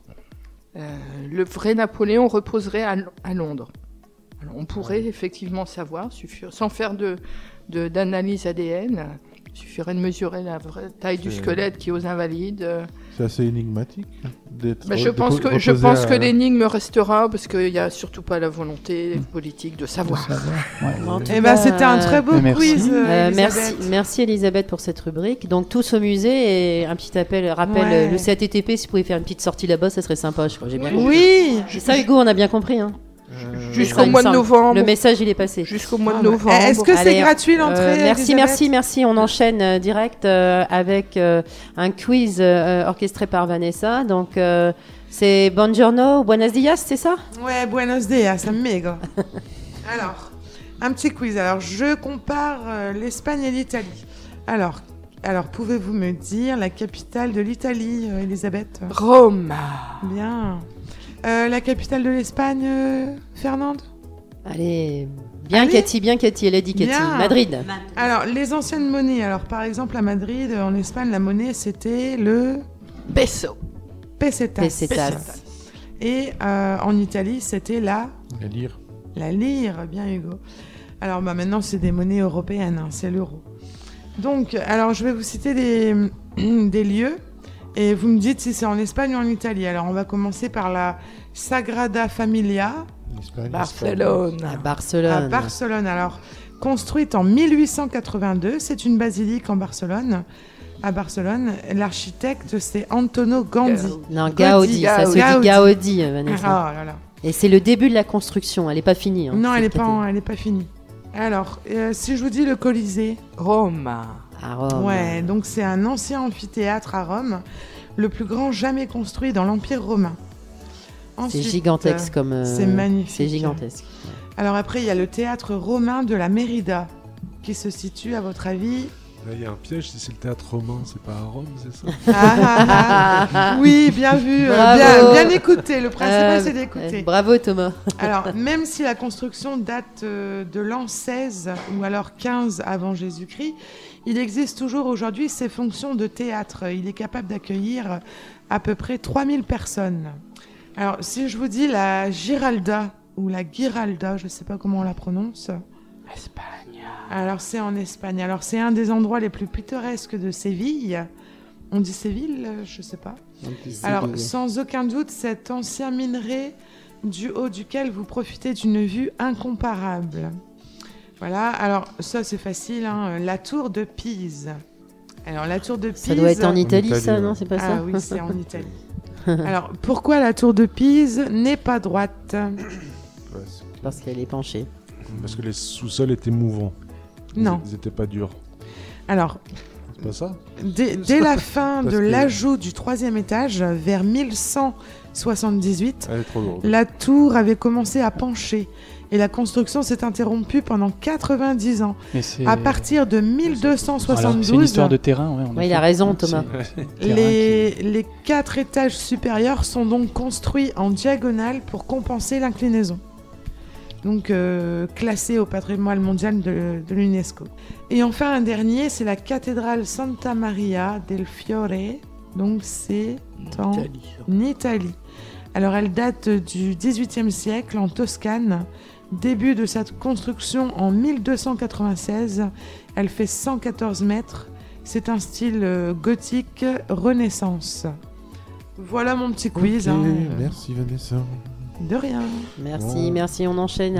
Le vrai Napoléon reposerait à Londres. Alors, on pourrait effectivement savoir, sans faire d'analyse ADN, il suffirait de mesurer la vraie taille du squelette qui est aux Invalides. C'est assez énigmatique d'être. Je pense que l'énigme restera parce qu'il n'y a surtout pas la volonté politique de savoir. C'était un très beau quiz. Merci Elisabeth pour cette rubrique. Donc tous au musée et un petit rappel le CATTP, si vous pouvez faire une petite sortie là-bas, ça serait sympa, je crois. J'ai bien compris. Oui. C'est ça, Hugo, on a bien compris. Hein. Jusqu'au mois de novembre. Le message, il est passé. Jusqu'au mois de novembre. Est-ce que c'est gratuit l'entrée? Merci. On enchaîne direct avec un quiz orchestré par Vanessa. Donc, c'est Buongiorno, Buenos Dias, c'est ça? Ouais, Buenos Dias, amigo. Alors, un petit quiz. Alors, je compare l'Espagne et l'Italie. Alors, pouvez-vous me dire la capitale de l'Italie, Elisabeth? Rome. Bien. La capitale de l'Espagne, Fernande? Allez, Cathy, elle a dit Cathy. Bien. Madrid. Alors, les anciennes monnaies. Alors, par exemple, à Madrid, en Espagne, la monnaie, c'était le... Peso. Pesetas. Et en Italie, c'était la... La lire. La lire, bien Hugo. Alors, maintenant, c'est des monnaies européennes, c'est l'euro. Donc, alors, je vais vous citer des lieux. Et vous me dites si c'est en Espagne ou en Italie. Alors, on va commencer par la Sagrada Familia. Barcelone. À Barcelone. Alors, construite en 1882, c'est une basilique à Barcelone. L'architecte, c'est Antonio Gaudí. Non, Gaudi. Ça se dit Gaudi, Vanessa. Ah là là. Et c'est le début de la construction. Elle n'est pas finie. Non, elle n'est pas finie. Alors, si je vous dis le Colisée. Rome. À Rome. Ouais, donc c'est un ancien amphithéâtre à Rome, le plus grand jamais construit dans l'Empire romain. Ensuite, c'est gigantesque c'est magnifique. C'est gigantesque. Alors après, il y a le théâtre romain de la Mérida, qui se situe, à votre avis... Là, il y a un piège, si c'est le théâtre romain, c'est pas à Rome, c'est ça? Oui, bien vu, bien écouté. Le principal, c'est d'écouter. Bravo, Thomas. Alors, même si la construction date de l'an 16 ou alors 15 avant Jésus-Christ, il existe toujours aujourd'hui ses fonctions de théâtre. Il est capable d'accueillir à peu près 3000 personnes. Alors, si je vous dis la Giralda ou la Giralda, je ne sais pas comment on la prononce. Espagne. Alors c'est en Espagne. Alors c'est un des endroits les plus pittoresques de Séville. On dit Séville, je sais pas. Alors sans aucun doute, cet ancien minerai du haut duquel vous profitez d'une vue incomparable. Voilà, alors ça c'est facile, hein, la tour de Pise. Alors la tour de Pise... Ça doit être en Italie, ça, non? C'est pas ça? Ah oui, c'est en Italie. Alors pourquoi la tour de Pise n'est pas droite? Parce qu'elle est penchée. Parce que les sous-sols étaient mouvants. Non. Ils n'étaient pas durs. Alors... C'est pas ça? Dès la fin de l'ajout du 3e étage, vers 1178, la tour avait commencé à pencher et la construction s'est interrompue pendant 90 ans. À partir de 1272... Alors, c'est une histoire de terrain. Ouais, il a raison, Thomas. Les 4 étages supérieurs sont donc construits en diagonale pour compenser l'inclinaison. Donc classé au patrimoine mondial de l'UNESCO. Et enfin un dernier, c'est la cathédrale Santa Maria del Fiore, donc c'est en Italie. Alors elle date du XVIIIe siècle en Toscane, début de sa construction en 1296, elle fait 114 mètres, c'est un style gothique renaissance. Voilà mon petit quiz. Merci Vanessa. De rien. Merci. On enchaîne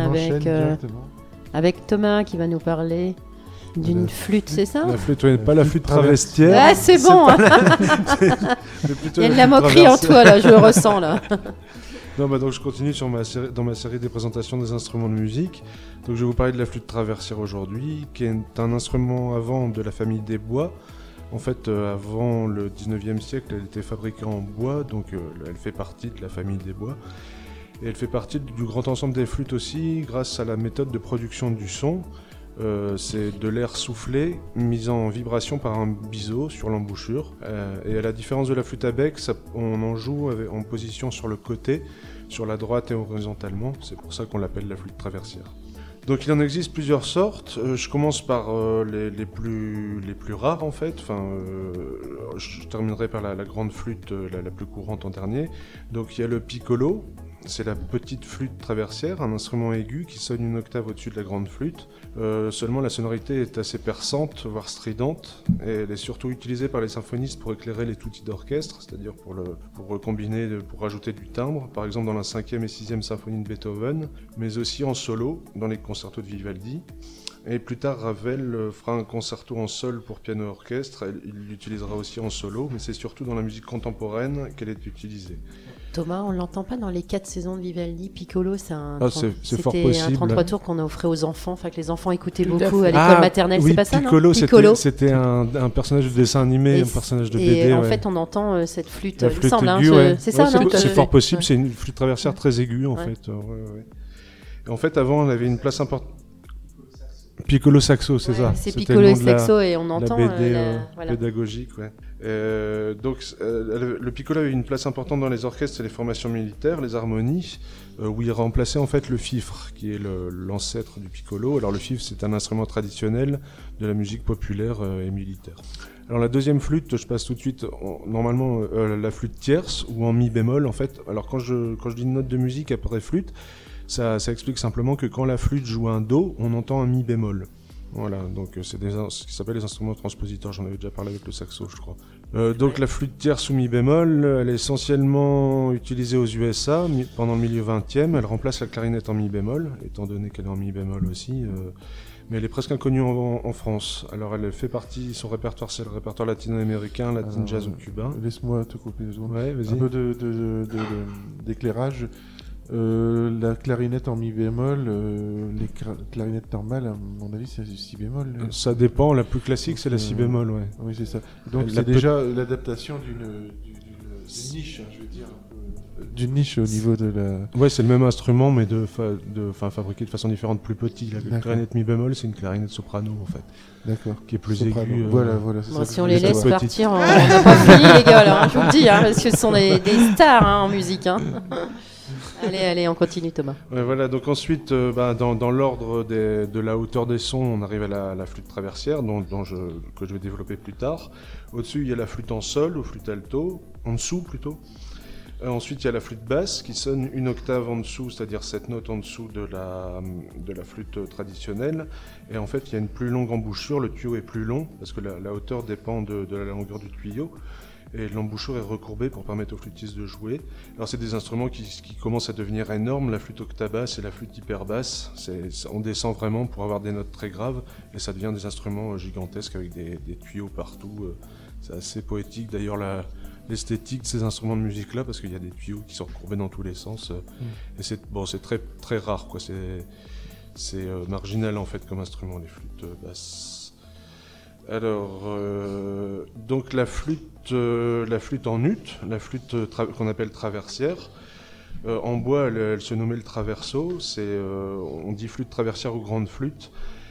avec Thomas qui va nous parler d'une flûte, c'est ça? La flûte, oui, pas la flûte travestière. Ah, c'est bon. Il y a de la moquerie en toi, là, je le ressens, là. Non, donc je continue dans ma série des présentations des instruments de musique. Donc je vais vous parler de la flûte traversière aujourd'hui, qui est un instrument avant de la famille des bois. En fait, avant le 19e siècle, elle était fabriquée en bois, donc elle fait partie de la famille des bois. Et elle fait partie du grand ensemble des flûtes aussi, grâce à la méthode de production du son. C'est de l'air soufflé, mis en vibration par un biseau sur l'embouchure. Et à la différence de la flûte à bec, on en joue en position sur le côté, sur la droite et horizontalement. C'est pour ça qu'on l'appelle la flûte traversière. Donc il en existe plusieurs sortes. Je commence par les plus rares en fait. Je terminerai par la grande flûte, la plus courante en dernier. Donc il y a le piccolo. C'est la petite flûte traversière, un instrument aigu qui sonne une octave au-dessus de la grande flûte. Seulement la sonorité est assez perçante, voire stridente, et elle est surtout utilisée par les symphonistes pour éclairer les tutti d'orchestre, c'est-à-dire pour combiner, pour rajouter du timbre, par exemple dans la 5e et 6e symphonie de Beethoven, mais aussi en solo, dans les concertos de Vivaldi. Et plus tard, Ravel fera un concerto en sol pour piano-orchestre, il l'utilisera aussi en solo, mais c'est surtout dans la musique contemporaine qu'elle est utilisée. Thomas, on l'entend pas dans les 4 saisons de Vivaldi. Piccolo, c'est fort possible. C'était un 33 tours qu'on a offert aux enfants, que les enfants écoutaient beaucoup à l'école maternelle, oui, c'est pas ça, Piccolo, non? Piccolo, c'était un personnage de dessin animé, un personnage de BD. Et en fait, on entend cette flûte, la flûte aiguë, c'est ça, non? C'est fort possible, c'est une flûte traversière très aiguë, en fait. Et en fait, avant, on avait une place importante. Piccolo saxo, c'est ça. C'est Piccolo saxo et on entend la BD pédagogique. Donc le piccolo avait une place importante dans les orchestres et les formations militaires, les harmonies, où il remplaçait en fait le fifre, qui est l'ancêtre du piccolo. Alors le fifre, c'est un instrument traditionnel de la musique populaire et militaire. Alors la deuxième flûte, je passe tout de suite, normalement la flûte tierce ou en mi bémol en fait. Alors quand je dis une note de musique après flûte, ça explique simplement que quand la flûte joue un do, on entend un mi bémol. Voilà, donc c'est ce qui s'appelle les instruments transpositeurs, j'en avais déjà parlé avec le saxo, je crois. Donc la flûte tierce ou mi bémol, elle est essentiellement utilisée aux USA pendant le milieu 20e, elle remplace la clarinette en mi bémol, étant donné qu'elle est en mi bémol aussi, mais elle est presque inconnue en France. Alors elle fait partie, son répertoire c'est le répertoire latino-américain, latin jazz ou cubain. Laisse-moi te couper 2 secondes. Ouais, vas-y. Un peu d'éclairage. La clarinette en mi bémol, les clarinettes normales, à mon avis, c'est si bémol. Ça dépend, la plus classique, c'est la si bémol, ouais. Oui, c'est ça. Donc c'est déjà l'adaptation d'une niche, je veux dire. D'une niche au niveau de la... Ouais, c'est le même instrument, mais fabriqué de façon différente, plus petit. La clarinette mi bémol, c'est une clarinette soprano, en fait. D'accord. Qui est plus aiguë. Voilà, c'est ça. Si on les laisse partir, on n'a pas fini, les gars, là, je vous le dis, parce que ce sont des stars en musique. Allez, on continue, Thomas. Ouais, voilà, donc ensuite, dans l'ordre de la hauteur des sons, on arrive à la flûte traversière, que je vais développer plus tard. Au-dessus, il y a la flûte en sol, ou flûte alto, en dessous plutôt. Ensuite, il y a la flûte basse qui sonne une octave en dessous, c'est-à-dire 7 notes en dessous de la flûte traditionnelle. Et en fait, il y a une plus longue embouchure, le tuyau est plus long, parce que la hauteur dépend de la longueur du tuyau. Et l'embouchure est recourbée pour permettre aux flûtistes de jouer. Alors c'est des instruments qui commencent à devenir énormes, la flûte octabasse et la flûte hyper basse. On descend vraiment pour avoir des notes très graves, et ça devient des instruments gigantesques avec des tuyaux partout. C'est assez poétique d'ailleurs l'esthétique de ces instruments de musique-là, parce qu'il y a des tuyaux qui sont recourbés dans tous les sens. Et c'est très, très rare, quoi. C'est marginal en fait comme instrument, les flûtes basses. Alors, donc la flûte en ut, la flûte qu'on appelle traversière, en bois elle se nommait le traverso, on dit flûte traversière ou grande flûte.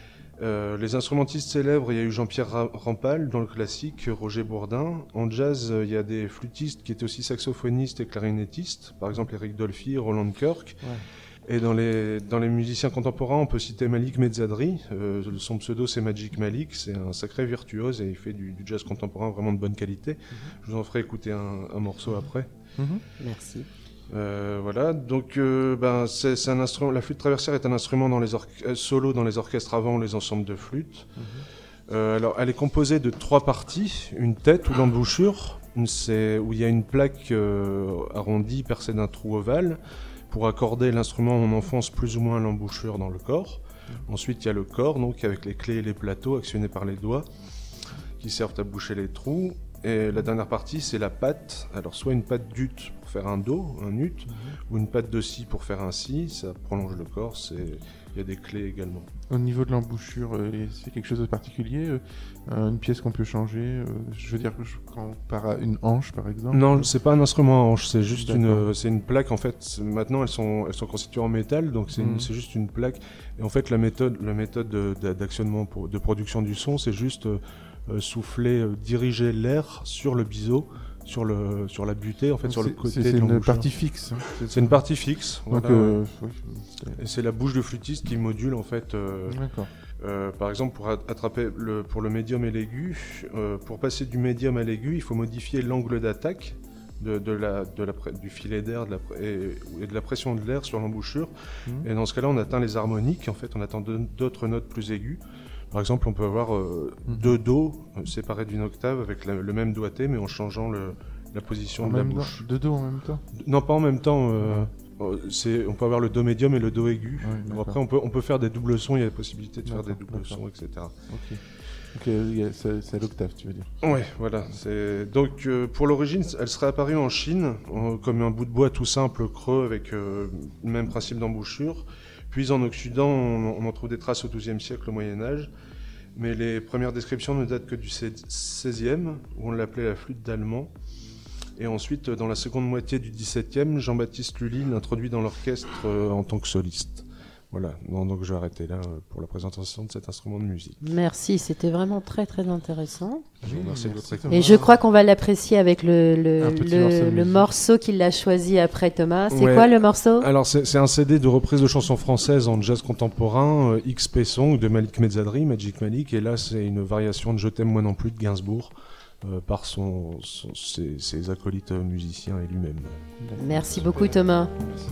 Les instrumentistes célèbres, il y a eu Jean-Pierre Rampal dans le classique, Roger Bourdin. En jazz, il y a des flûtistes qui étaient aussi saxophonistes et clarinettistes, par exemple Eric Dolphy, Roland Kirk. Ouais. Et dans les musiciens contemporains, on peut citer Malik Mezzadri. Son pseudo, c'est Magic Malik. C'est un sacré virtuose et il fait du jazz contemporain vraiment de bonne qualité. Je vous en ferai écouter un morceau après. Merci. Voilà, donc c'est un instrument. La flûte traversière est un instrument solo dans les orchestres avant les ensembles de flûte. Alors, elle est composée de 3 parties, une tête ou l'embouchure, où il y a une plaque arrondie percée d'un trou ovale. Pour accorder l'instrument, on enfonce plus ou moins l'embouchure dans le corps. Ensuite, il y a le corps, donc avec les clés et les plateaux actionnés par les doigts, qui servent à boucher les trous. Et la dernière partie, c'est la patte. Alors, soit une patte d'ut pour faire un do, un ut, ou une patte de si pour faire un si. Ça prolonge le corps. Il y a des clés également. Au niveau de l'embouchure, c'est quelque chose de particulier, une pièce qu'on peut changer. Je veux dire, quand on part à une hanche, par exemple. Non, c'est pas un instrument à hanche. C'est juste une plaque. En fait, maintenant, elles sont constituées en métal, donc c'est juste une plaque. Et en fait, la méthode d'actionnement de production du son, c'est juste souffler, diriger l'air sur le biseau, sur la butée, en fait, sur le côté. C'est une partie fixe. C'est une partie fixe. Donc, voilà, et c'est la bouche du flûtiste qui module en fait. D'accord. Par exemple, pour le médium et l'aigu, pour passer du médium à l'aigu, il faut modifier l'angle d'attaque du filet d'air et de la pression de l'air sur l'embouchure. Et dans ce cas-là, on atteint les harmoniques. En fait, on atteint d'autres notes plus aiguës. Par exemple, on peut avoir 2 do séparés d'une octave avec le même doigté, mais en changeant la position de la bouche. 2 do en même temps ? Non, pas en même temps. On peut avoir le do médium et le do aigu. Ouais, après, on peut faire des doubles sons. Il y a la possibilité de faire des doubles sons, etc. Ok, c'est à l'octave, tu veux dire. Ouais, voilà. Donc, pour l'origine, elle serait apparue en Chine comme un bout de bois tout simple, creux, avec le même principe d'embouchure. Puis en Occident, on en trouve des traces au XIIe siècle, au Moyen-Âge. Mais les premières descriptions ne datent que du XVIe, où on l'appelait la flûte d'allemand. Et ensuite, dans la seconde moitié du XVIIe, Jean-Baptiste Lully l'introduit dans l'orchestre en tant que soliste. Voilà, donc je vais arrêter là pour la présentation de cet instrument de musique. Merci, c'était vraiment très très intéressant. Je vous remercie de votre écoute. Et je crois qu'on va l'apprécier avec le morceau qu'il a choisi après, Thomas. C'est quoi le morceau ? Alors c'est un CD de reprise de chansons françaises en jazz contemporain, XP Song de Malik Mezzadri, Magic Malik, et là c'est une variation de Je t'aime moi non plus de Gainsbourg. Par ses acolytes musiciens et lui-même. Merci beaucoup Thomas. Merci.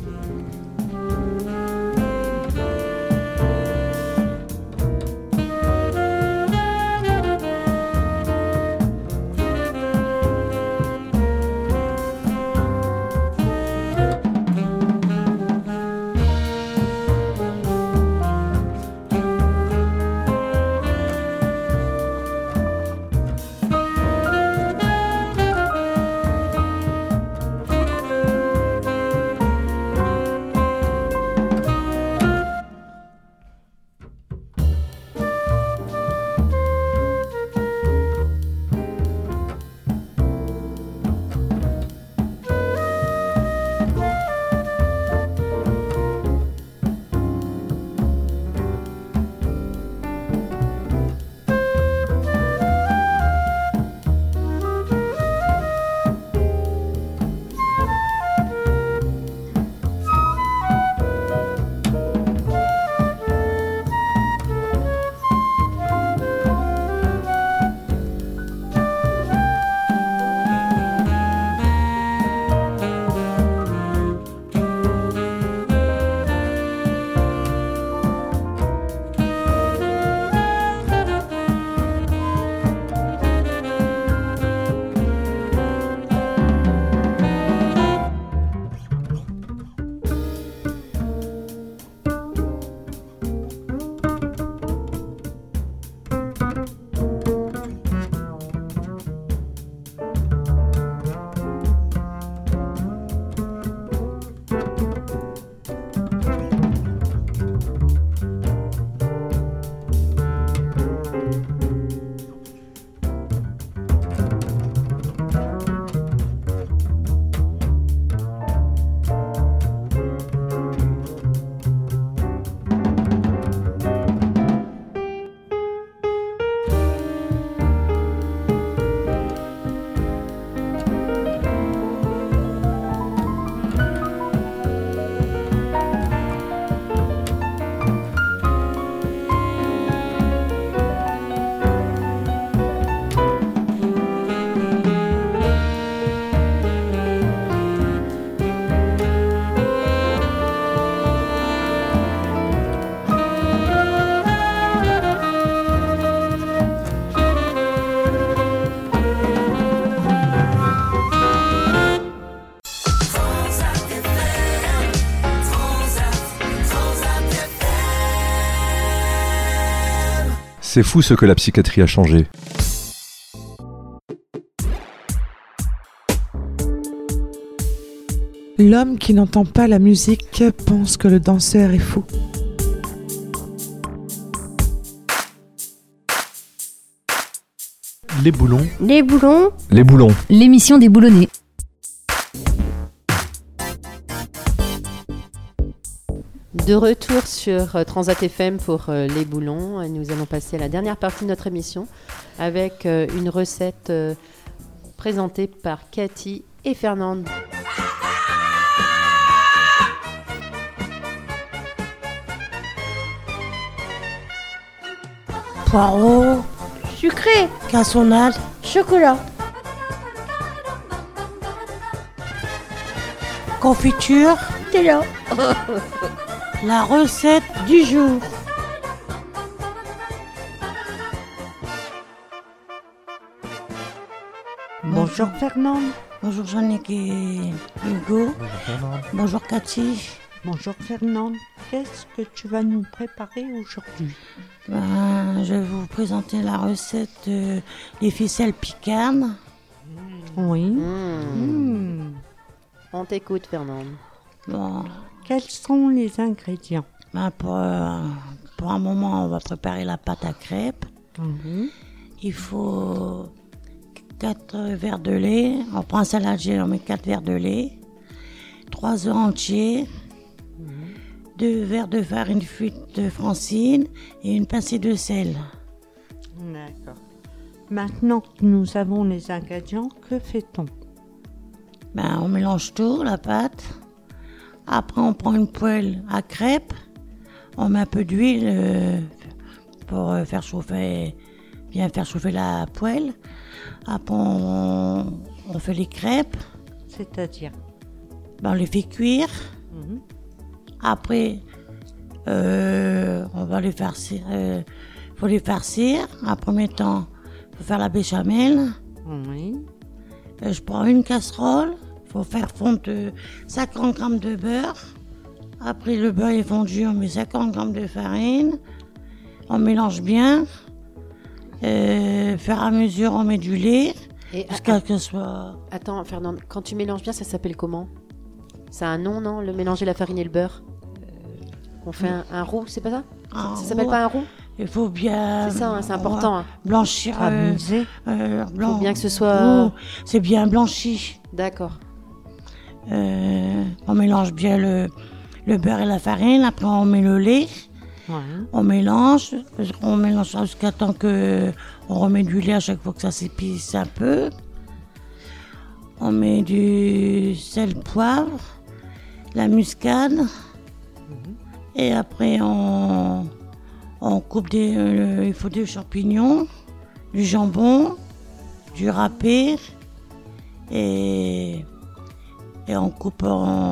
C'est fou ce que la psychiatrie a changé. L'homme qui n'entend pas la musique pense que le danseur est fou. Les boulons. Les boulons. Les boulons. L'émission des boulonnais. De retour sur Transat FM pour les boulons. Nous allons passer à la dernière partie de notre émission avec une recette présentée par Cathy et Fernande. Poireaux, Sucré. cassonade, Chocolat. confiture, Nutella. la recette du jour. Bonjour Fernande. Bonjour Jeannick et Hugo. Bonjour Cathy. Bonjour Fernande. Qu'est-ce que tu vas nous préparer aujourd'hui? Je vais vous présenter la recette des ficelles picanes. Oui. On t'écoute, Fernande. Bon, Quels sont les ingrédients? pour un moment, on va préparer la pâte à crêpes. Il faut 4 verres de lait. On prend un saladier, on met 4 verres de lait. 3 œufs entiers. 2 verres de farine cuite de Francine et une pincée de sel. D'accord. Maintenant que nous avons les ingrédients, que fait-on? On mélange tout, la pâte. Après, on prend une poêle à crêpes. On met un peu d'huile pour bien faire chauffer la poêle. Après, on fait les crêpes. C'est-à-dire? On les fait cuire. Après, on va les farcir. Faut les farcir. En premier temps, il faut faire la béchamel. Oui. Je prends une casserole. Il faut faire fondre 50 grammes de beurre. Après, le beurre est fondu, on met 50 grammes de farine. On mélange bien. Faire à mesure, on met du lait. Jusqu'à que ce soit... Attends, Fernande, quand tu mélanges bien, ça s'appelle comment? Ça a un nom, non? Le mélanger la farine et le beurre? On fait un roux, c'est pas ça? Ça s'appelle pas un roux? Il faut bien... C'est ça, c'est important. Blanchir. Il faut bien que ce soit... C'est bien blanchi. D'accord. On mélange bien le beurre et la farine. Après, on met le lait. Ouais. On mélange ça jusqu'à temps que on remet du lait à chaque fois que ça s'épice un peu. On met du sel, poivre, la muscade. Et après, on coupe il faut des champignons, du jambon, du râpé. Et on coupe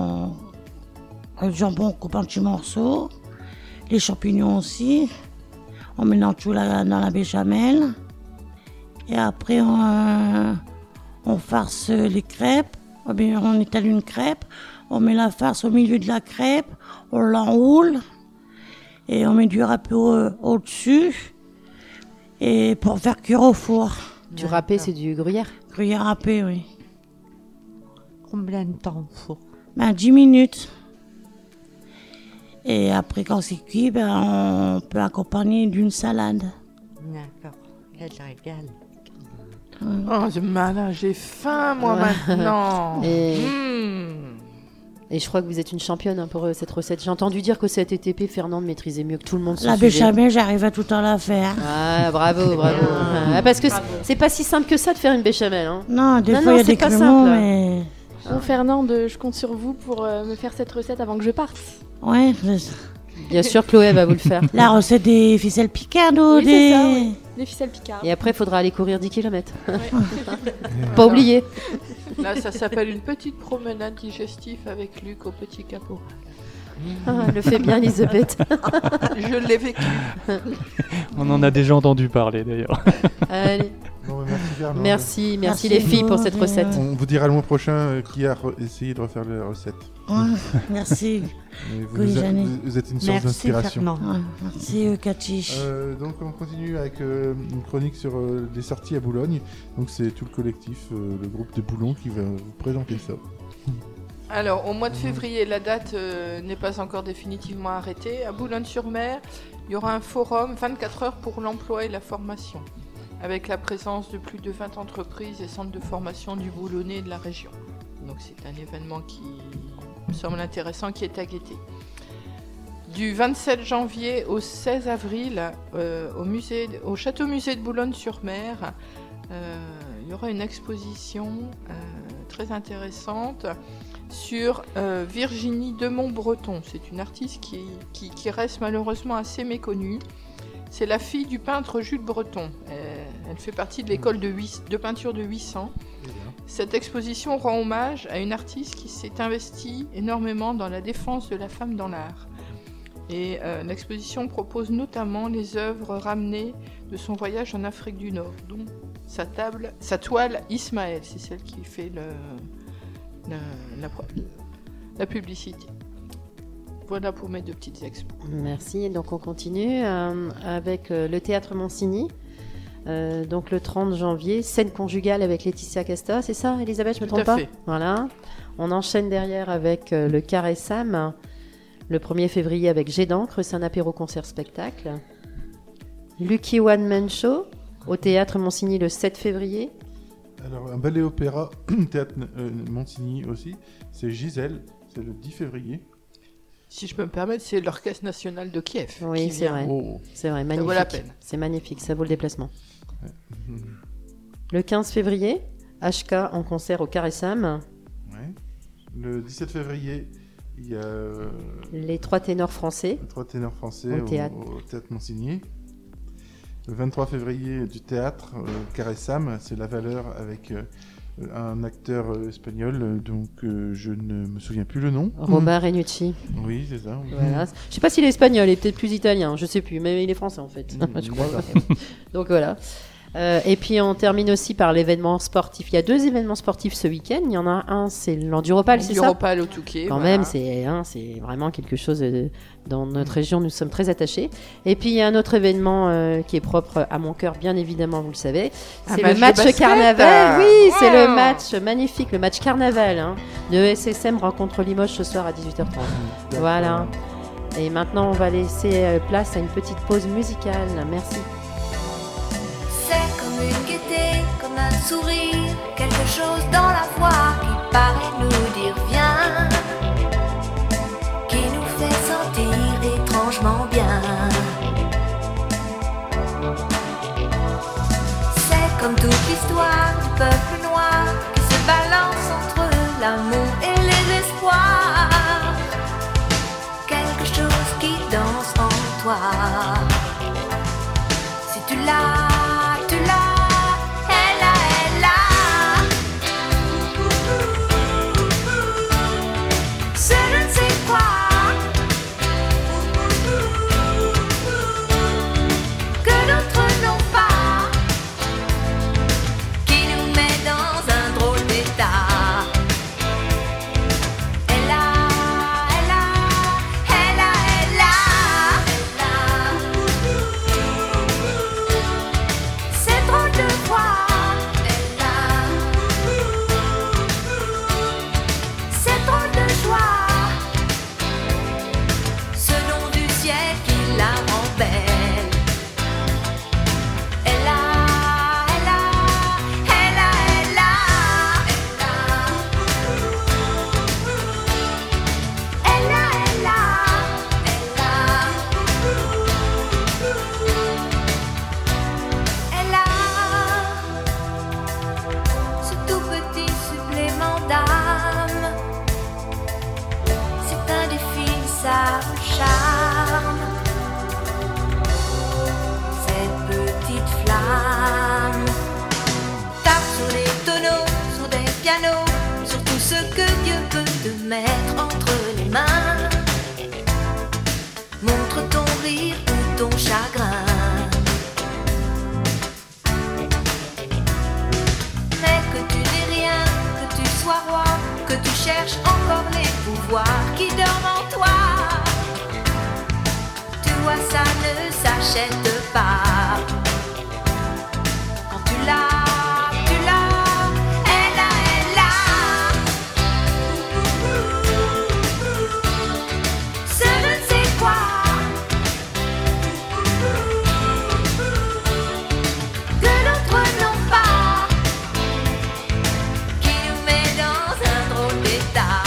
le jambon, on coupe en petits morceaux. Les champignons aussi. On mélange tout dans la béchamel. Et après, on farce les crêpes. On étale une crêpe. On met la farce au milieu de la crêpe. On l'enroule. Et on met du râpé au-dessus. Et pour faire cuire au four. Du râpé, c'est du gruyère? Gruyère râpé, oui. Combien de temps au four? 10 minutes. Et après, quand c'est cuit, on peut accompagner d'une salade. D'accord. Quel régal. Oh, c'est malin, j'ai faim, moi, maintenant. Et je crois que vous êtes une championne pour cette recette. J'ai entendu dire que cette ATP, Fernande maîtrisait mieux que tout le monde. La béchamel, j'arrive à tout en la faire. Ah, bravo. Parce que c'est pas si simple que ça de faire une béchamel. Hein. Non, des fois, il y a des créments, mais... Bon, Fernande, je compte sur vous pour me faire cette recette avant que je parte. Ouais. Bien sûr, Chloé va vous le faire. La recette des ficelles picardes. Oui, c'est ça, oui. Des ficelles picardes. Et après, il faudra aller courir 10 km. Ouais. Pas oublier. Là, ça s'appelle une petite promenade digestive avec Luc au Petit Caporal. Elle le fait bien, Elisabeth. Je l'ai vécu. On en a déjà entendu parler, d'ailleurs. Allez. Bon, merci Fernande. Merci les filles pour cette recette. On vous dira le mois prochain qui a essayé de refaire la recette. Merci. Vous êtes une source d'inspiration. Merci Cathy. Donc on continue avec une chronique sur les sorties à Boulogne. Donc c'est tout le collectif, le groupe de Boulon qui va vous présenter ça. Alors, au mois de février, la date n'est pas encore définitivement arrêtée. À Boulogne-sur-Mer, il y aura un forum 24 heures pour l'emploi et la formation, avec la présence de plus de 20 entreprises et centres de formation du Boulonnais et de la région. Donc c'est un événement qui me semble intéressant, qui est à guetter. Du 27 janvier au 16 avril, au Château-Musée de Boulogne-sur-Mer, il y aura une exposition très intéressante sur Virginie Demont-Breton. C'est une artiste qui reste malheureusement assez méconnue. C'est la fille du peintre Jules Breton. Elle fait partie de l'école de peinture de 800. Cette exposition rend hommage à une artiste qui s'est investie énormément dans la défense de la femme dans l'art. Et l'exposition propose notamment les œuvres ramenées de son voyage en Afrique du Nord, dont sa toile Ismaël, c'est celle qui fait la publicité. Voilà pour mes deux petites expos. Merci. Donc on continue avec le théâtre Monsigny. Donc le 30 janvier, scène conjugale avec Laetitia Casta, c'est ça, Elisabeth, je me trompe pas ? Voilà. On enchaîne derrière avec le Carré Sam, le 1er février avec Jet d'encre, c'est un apéro concert spectacle. Lucky One Man Show au théâtre Monsigny le 7 février. Alors un ballet opéra théâtre Monsigny aussi, c'est Gisèle, c'est le 10 février. Si je peux me permettre, c'est l'Orchestre National de Kiev. Oui, c'est vrai. Oh. C'est vrai, magnifique. Ça vaut la peine. C'est magnifique, ça vaut le déplacement. Ouais. Le 15 février, HK en concert au Carré Sam. Ouais. Le 17 février, il y a... les trois ténors français. Les trois ténors français au théâtre Monsigny. Le 23 février, du théâtre Carré Sam, c'est La Valeur avec... un acteur espagnol, donc je ne me souviens plus le nom. Robert Renucci. Oui, c'est ça. Voilà. Je sais pas s'il est espagnol, il est peut-être plus italien, je sais plus, mais il est français en fait, je crois. Donc voilà. Et puis on termine aussi par l'événement sportif. Il y a 2 événements sportifs ce week-end. Il y en a un, c'est l'Enduropal, c'est ça ? L'Enduropal au Touquet. Quand même, c'est vraiment quelque chose dans notre région, nous sommes très attachés. Et puis il y a un autre événement qui est propre à mon cœur, bien évidemment, vous le savez. C'est le match carnaval. Oui, c'est le match magnifique, le match carnaval de SSM rencontre Limoges ce soir à 18h30. Voilà. Et maintenant, on va laisser place à une petite pause musicale. Merci. C'est comme une gaieté, comme un sourire, quelque chose dans la voix qui paraît nous dire viens, qui nous fait sentir étrangement bien. C'est comme toute l'histoire du peuple noir qui se balance entre l'amour et les espoirs, quelque chose qui danse en toi. Si tu l'as, sur tout ce que Dieu peut te mettre entre les mains. Montre ton rire ou ton chagrin. cherches encore les pouvoirs qui dorment en toi. Tu vois, ça ne s'achète pas. Quand tu l'as, elle a. Ce je ne sais quoi. Que l'autre n'ont pas. Qui nous met dans un drôle d'état.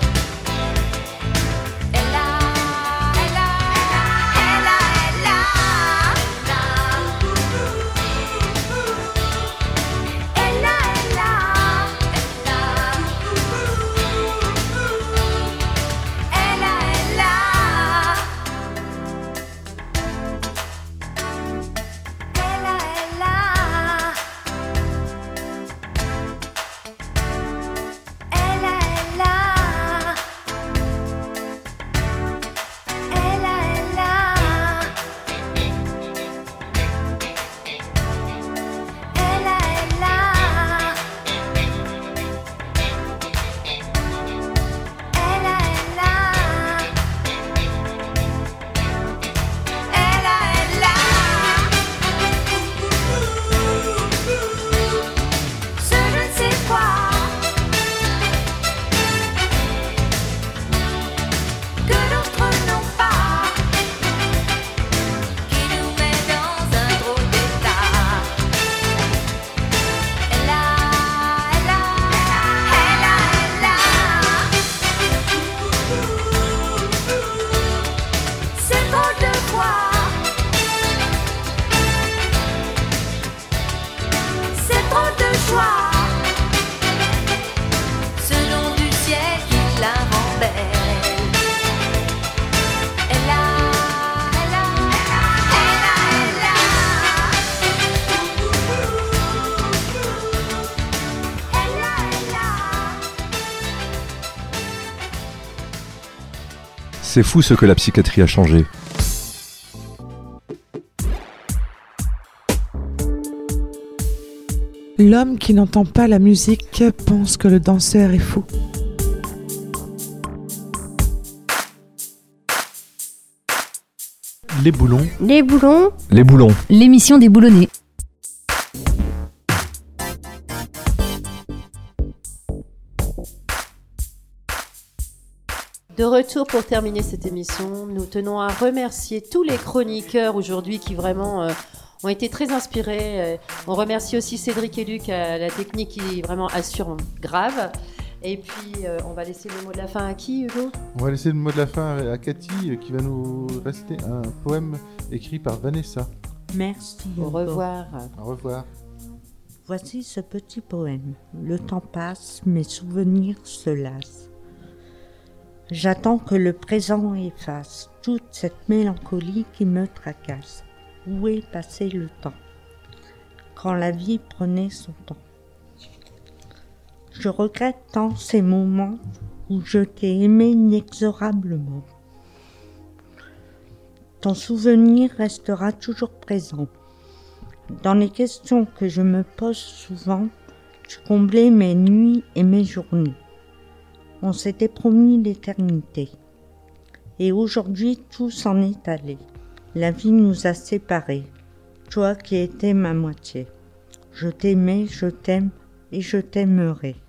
C'est fou ce que la psychiatrie a changé. L'homme qui n'entend pas la musique pense que le danseur est fou. Les boulons. Les boulons. Les boulons. L'émission des boulonnais. De retour pour terminer cette émission, nous tenons à remercier tous les chroniqueurs aujourd'hui qui vraiment ont été très inspirés. On remercie aussi Cédric et Luc à la technique qui vraiment assure grave. Et puis on va laisser le mot de la fin à qui, Hugo ? On va laisser le mot de la fin à Cathy qui va nous réciter un poème écrit par Vanessa. Merci. Au revoir. Au revoir. Voici ce petit poème. Le temps passe, mes souvenirs se lassent. J'attends que le présent efface toute cette mélancolie qui me tracasse. Où est passé le temps, quand la vie prenait son temps? Je regrette tant ces moments où je t'ai aimé inexorablement. Ton souvenir restera toujours présent. Dans les questions que je me pose souvent, tu comblais mes nuits et mes journées. On s'était promis l'éternité. Et aujourd'hui, tout s'en est allé. La vie nous a séparés. Toi qui étais ma moitié. Je t'aimais, je t'aime et je t'aimerai.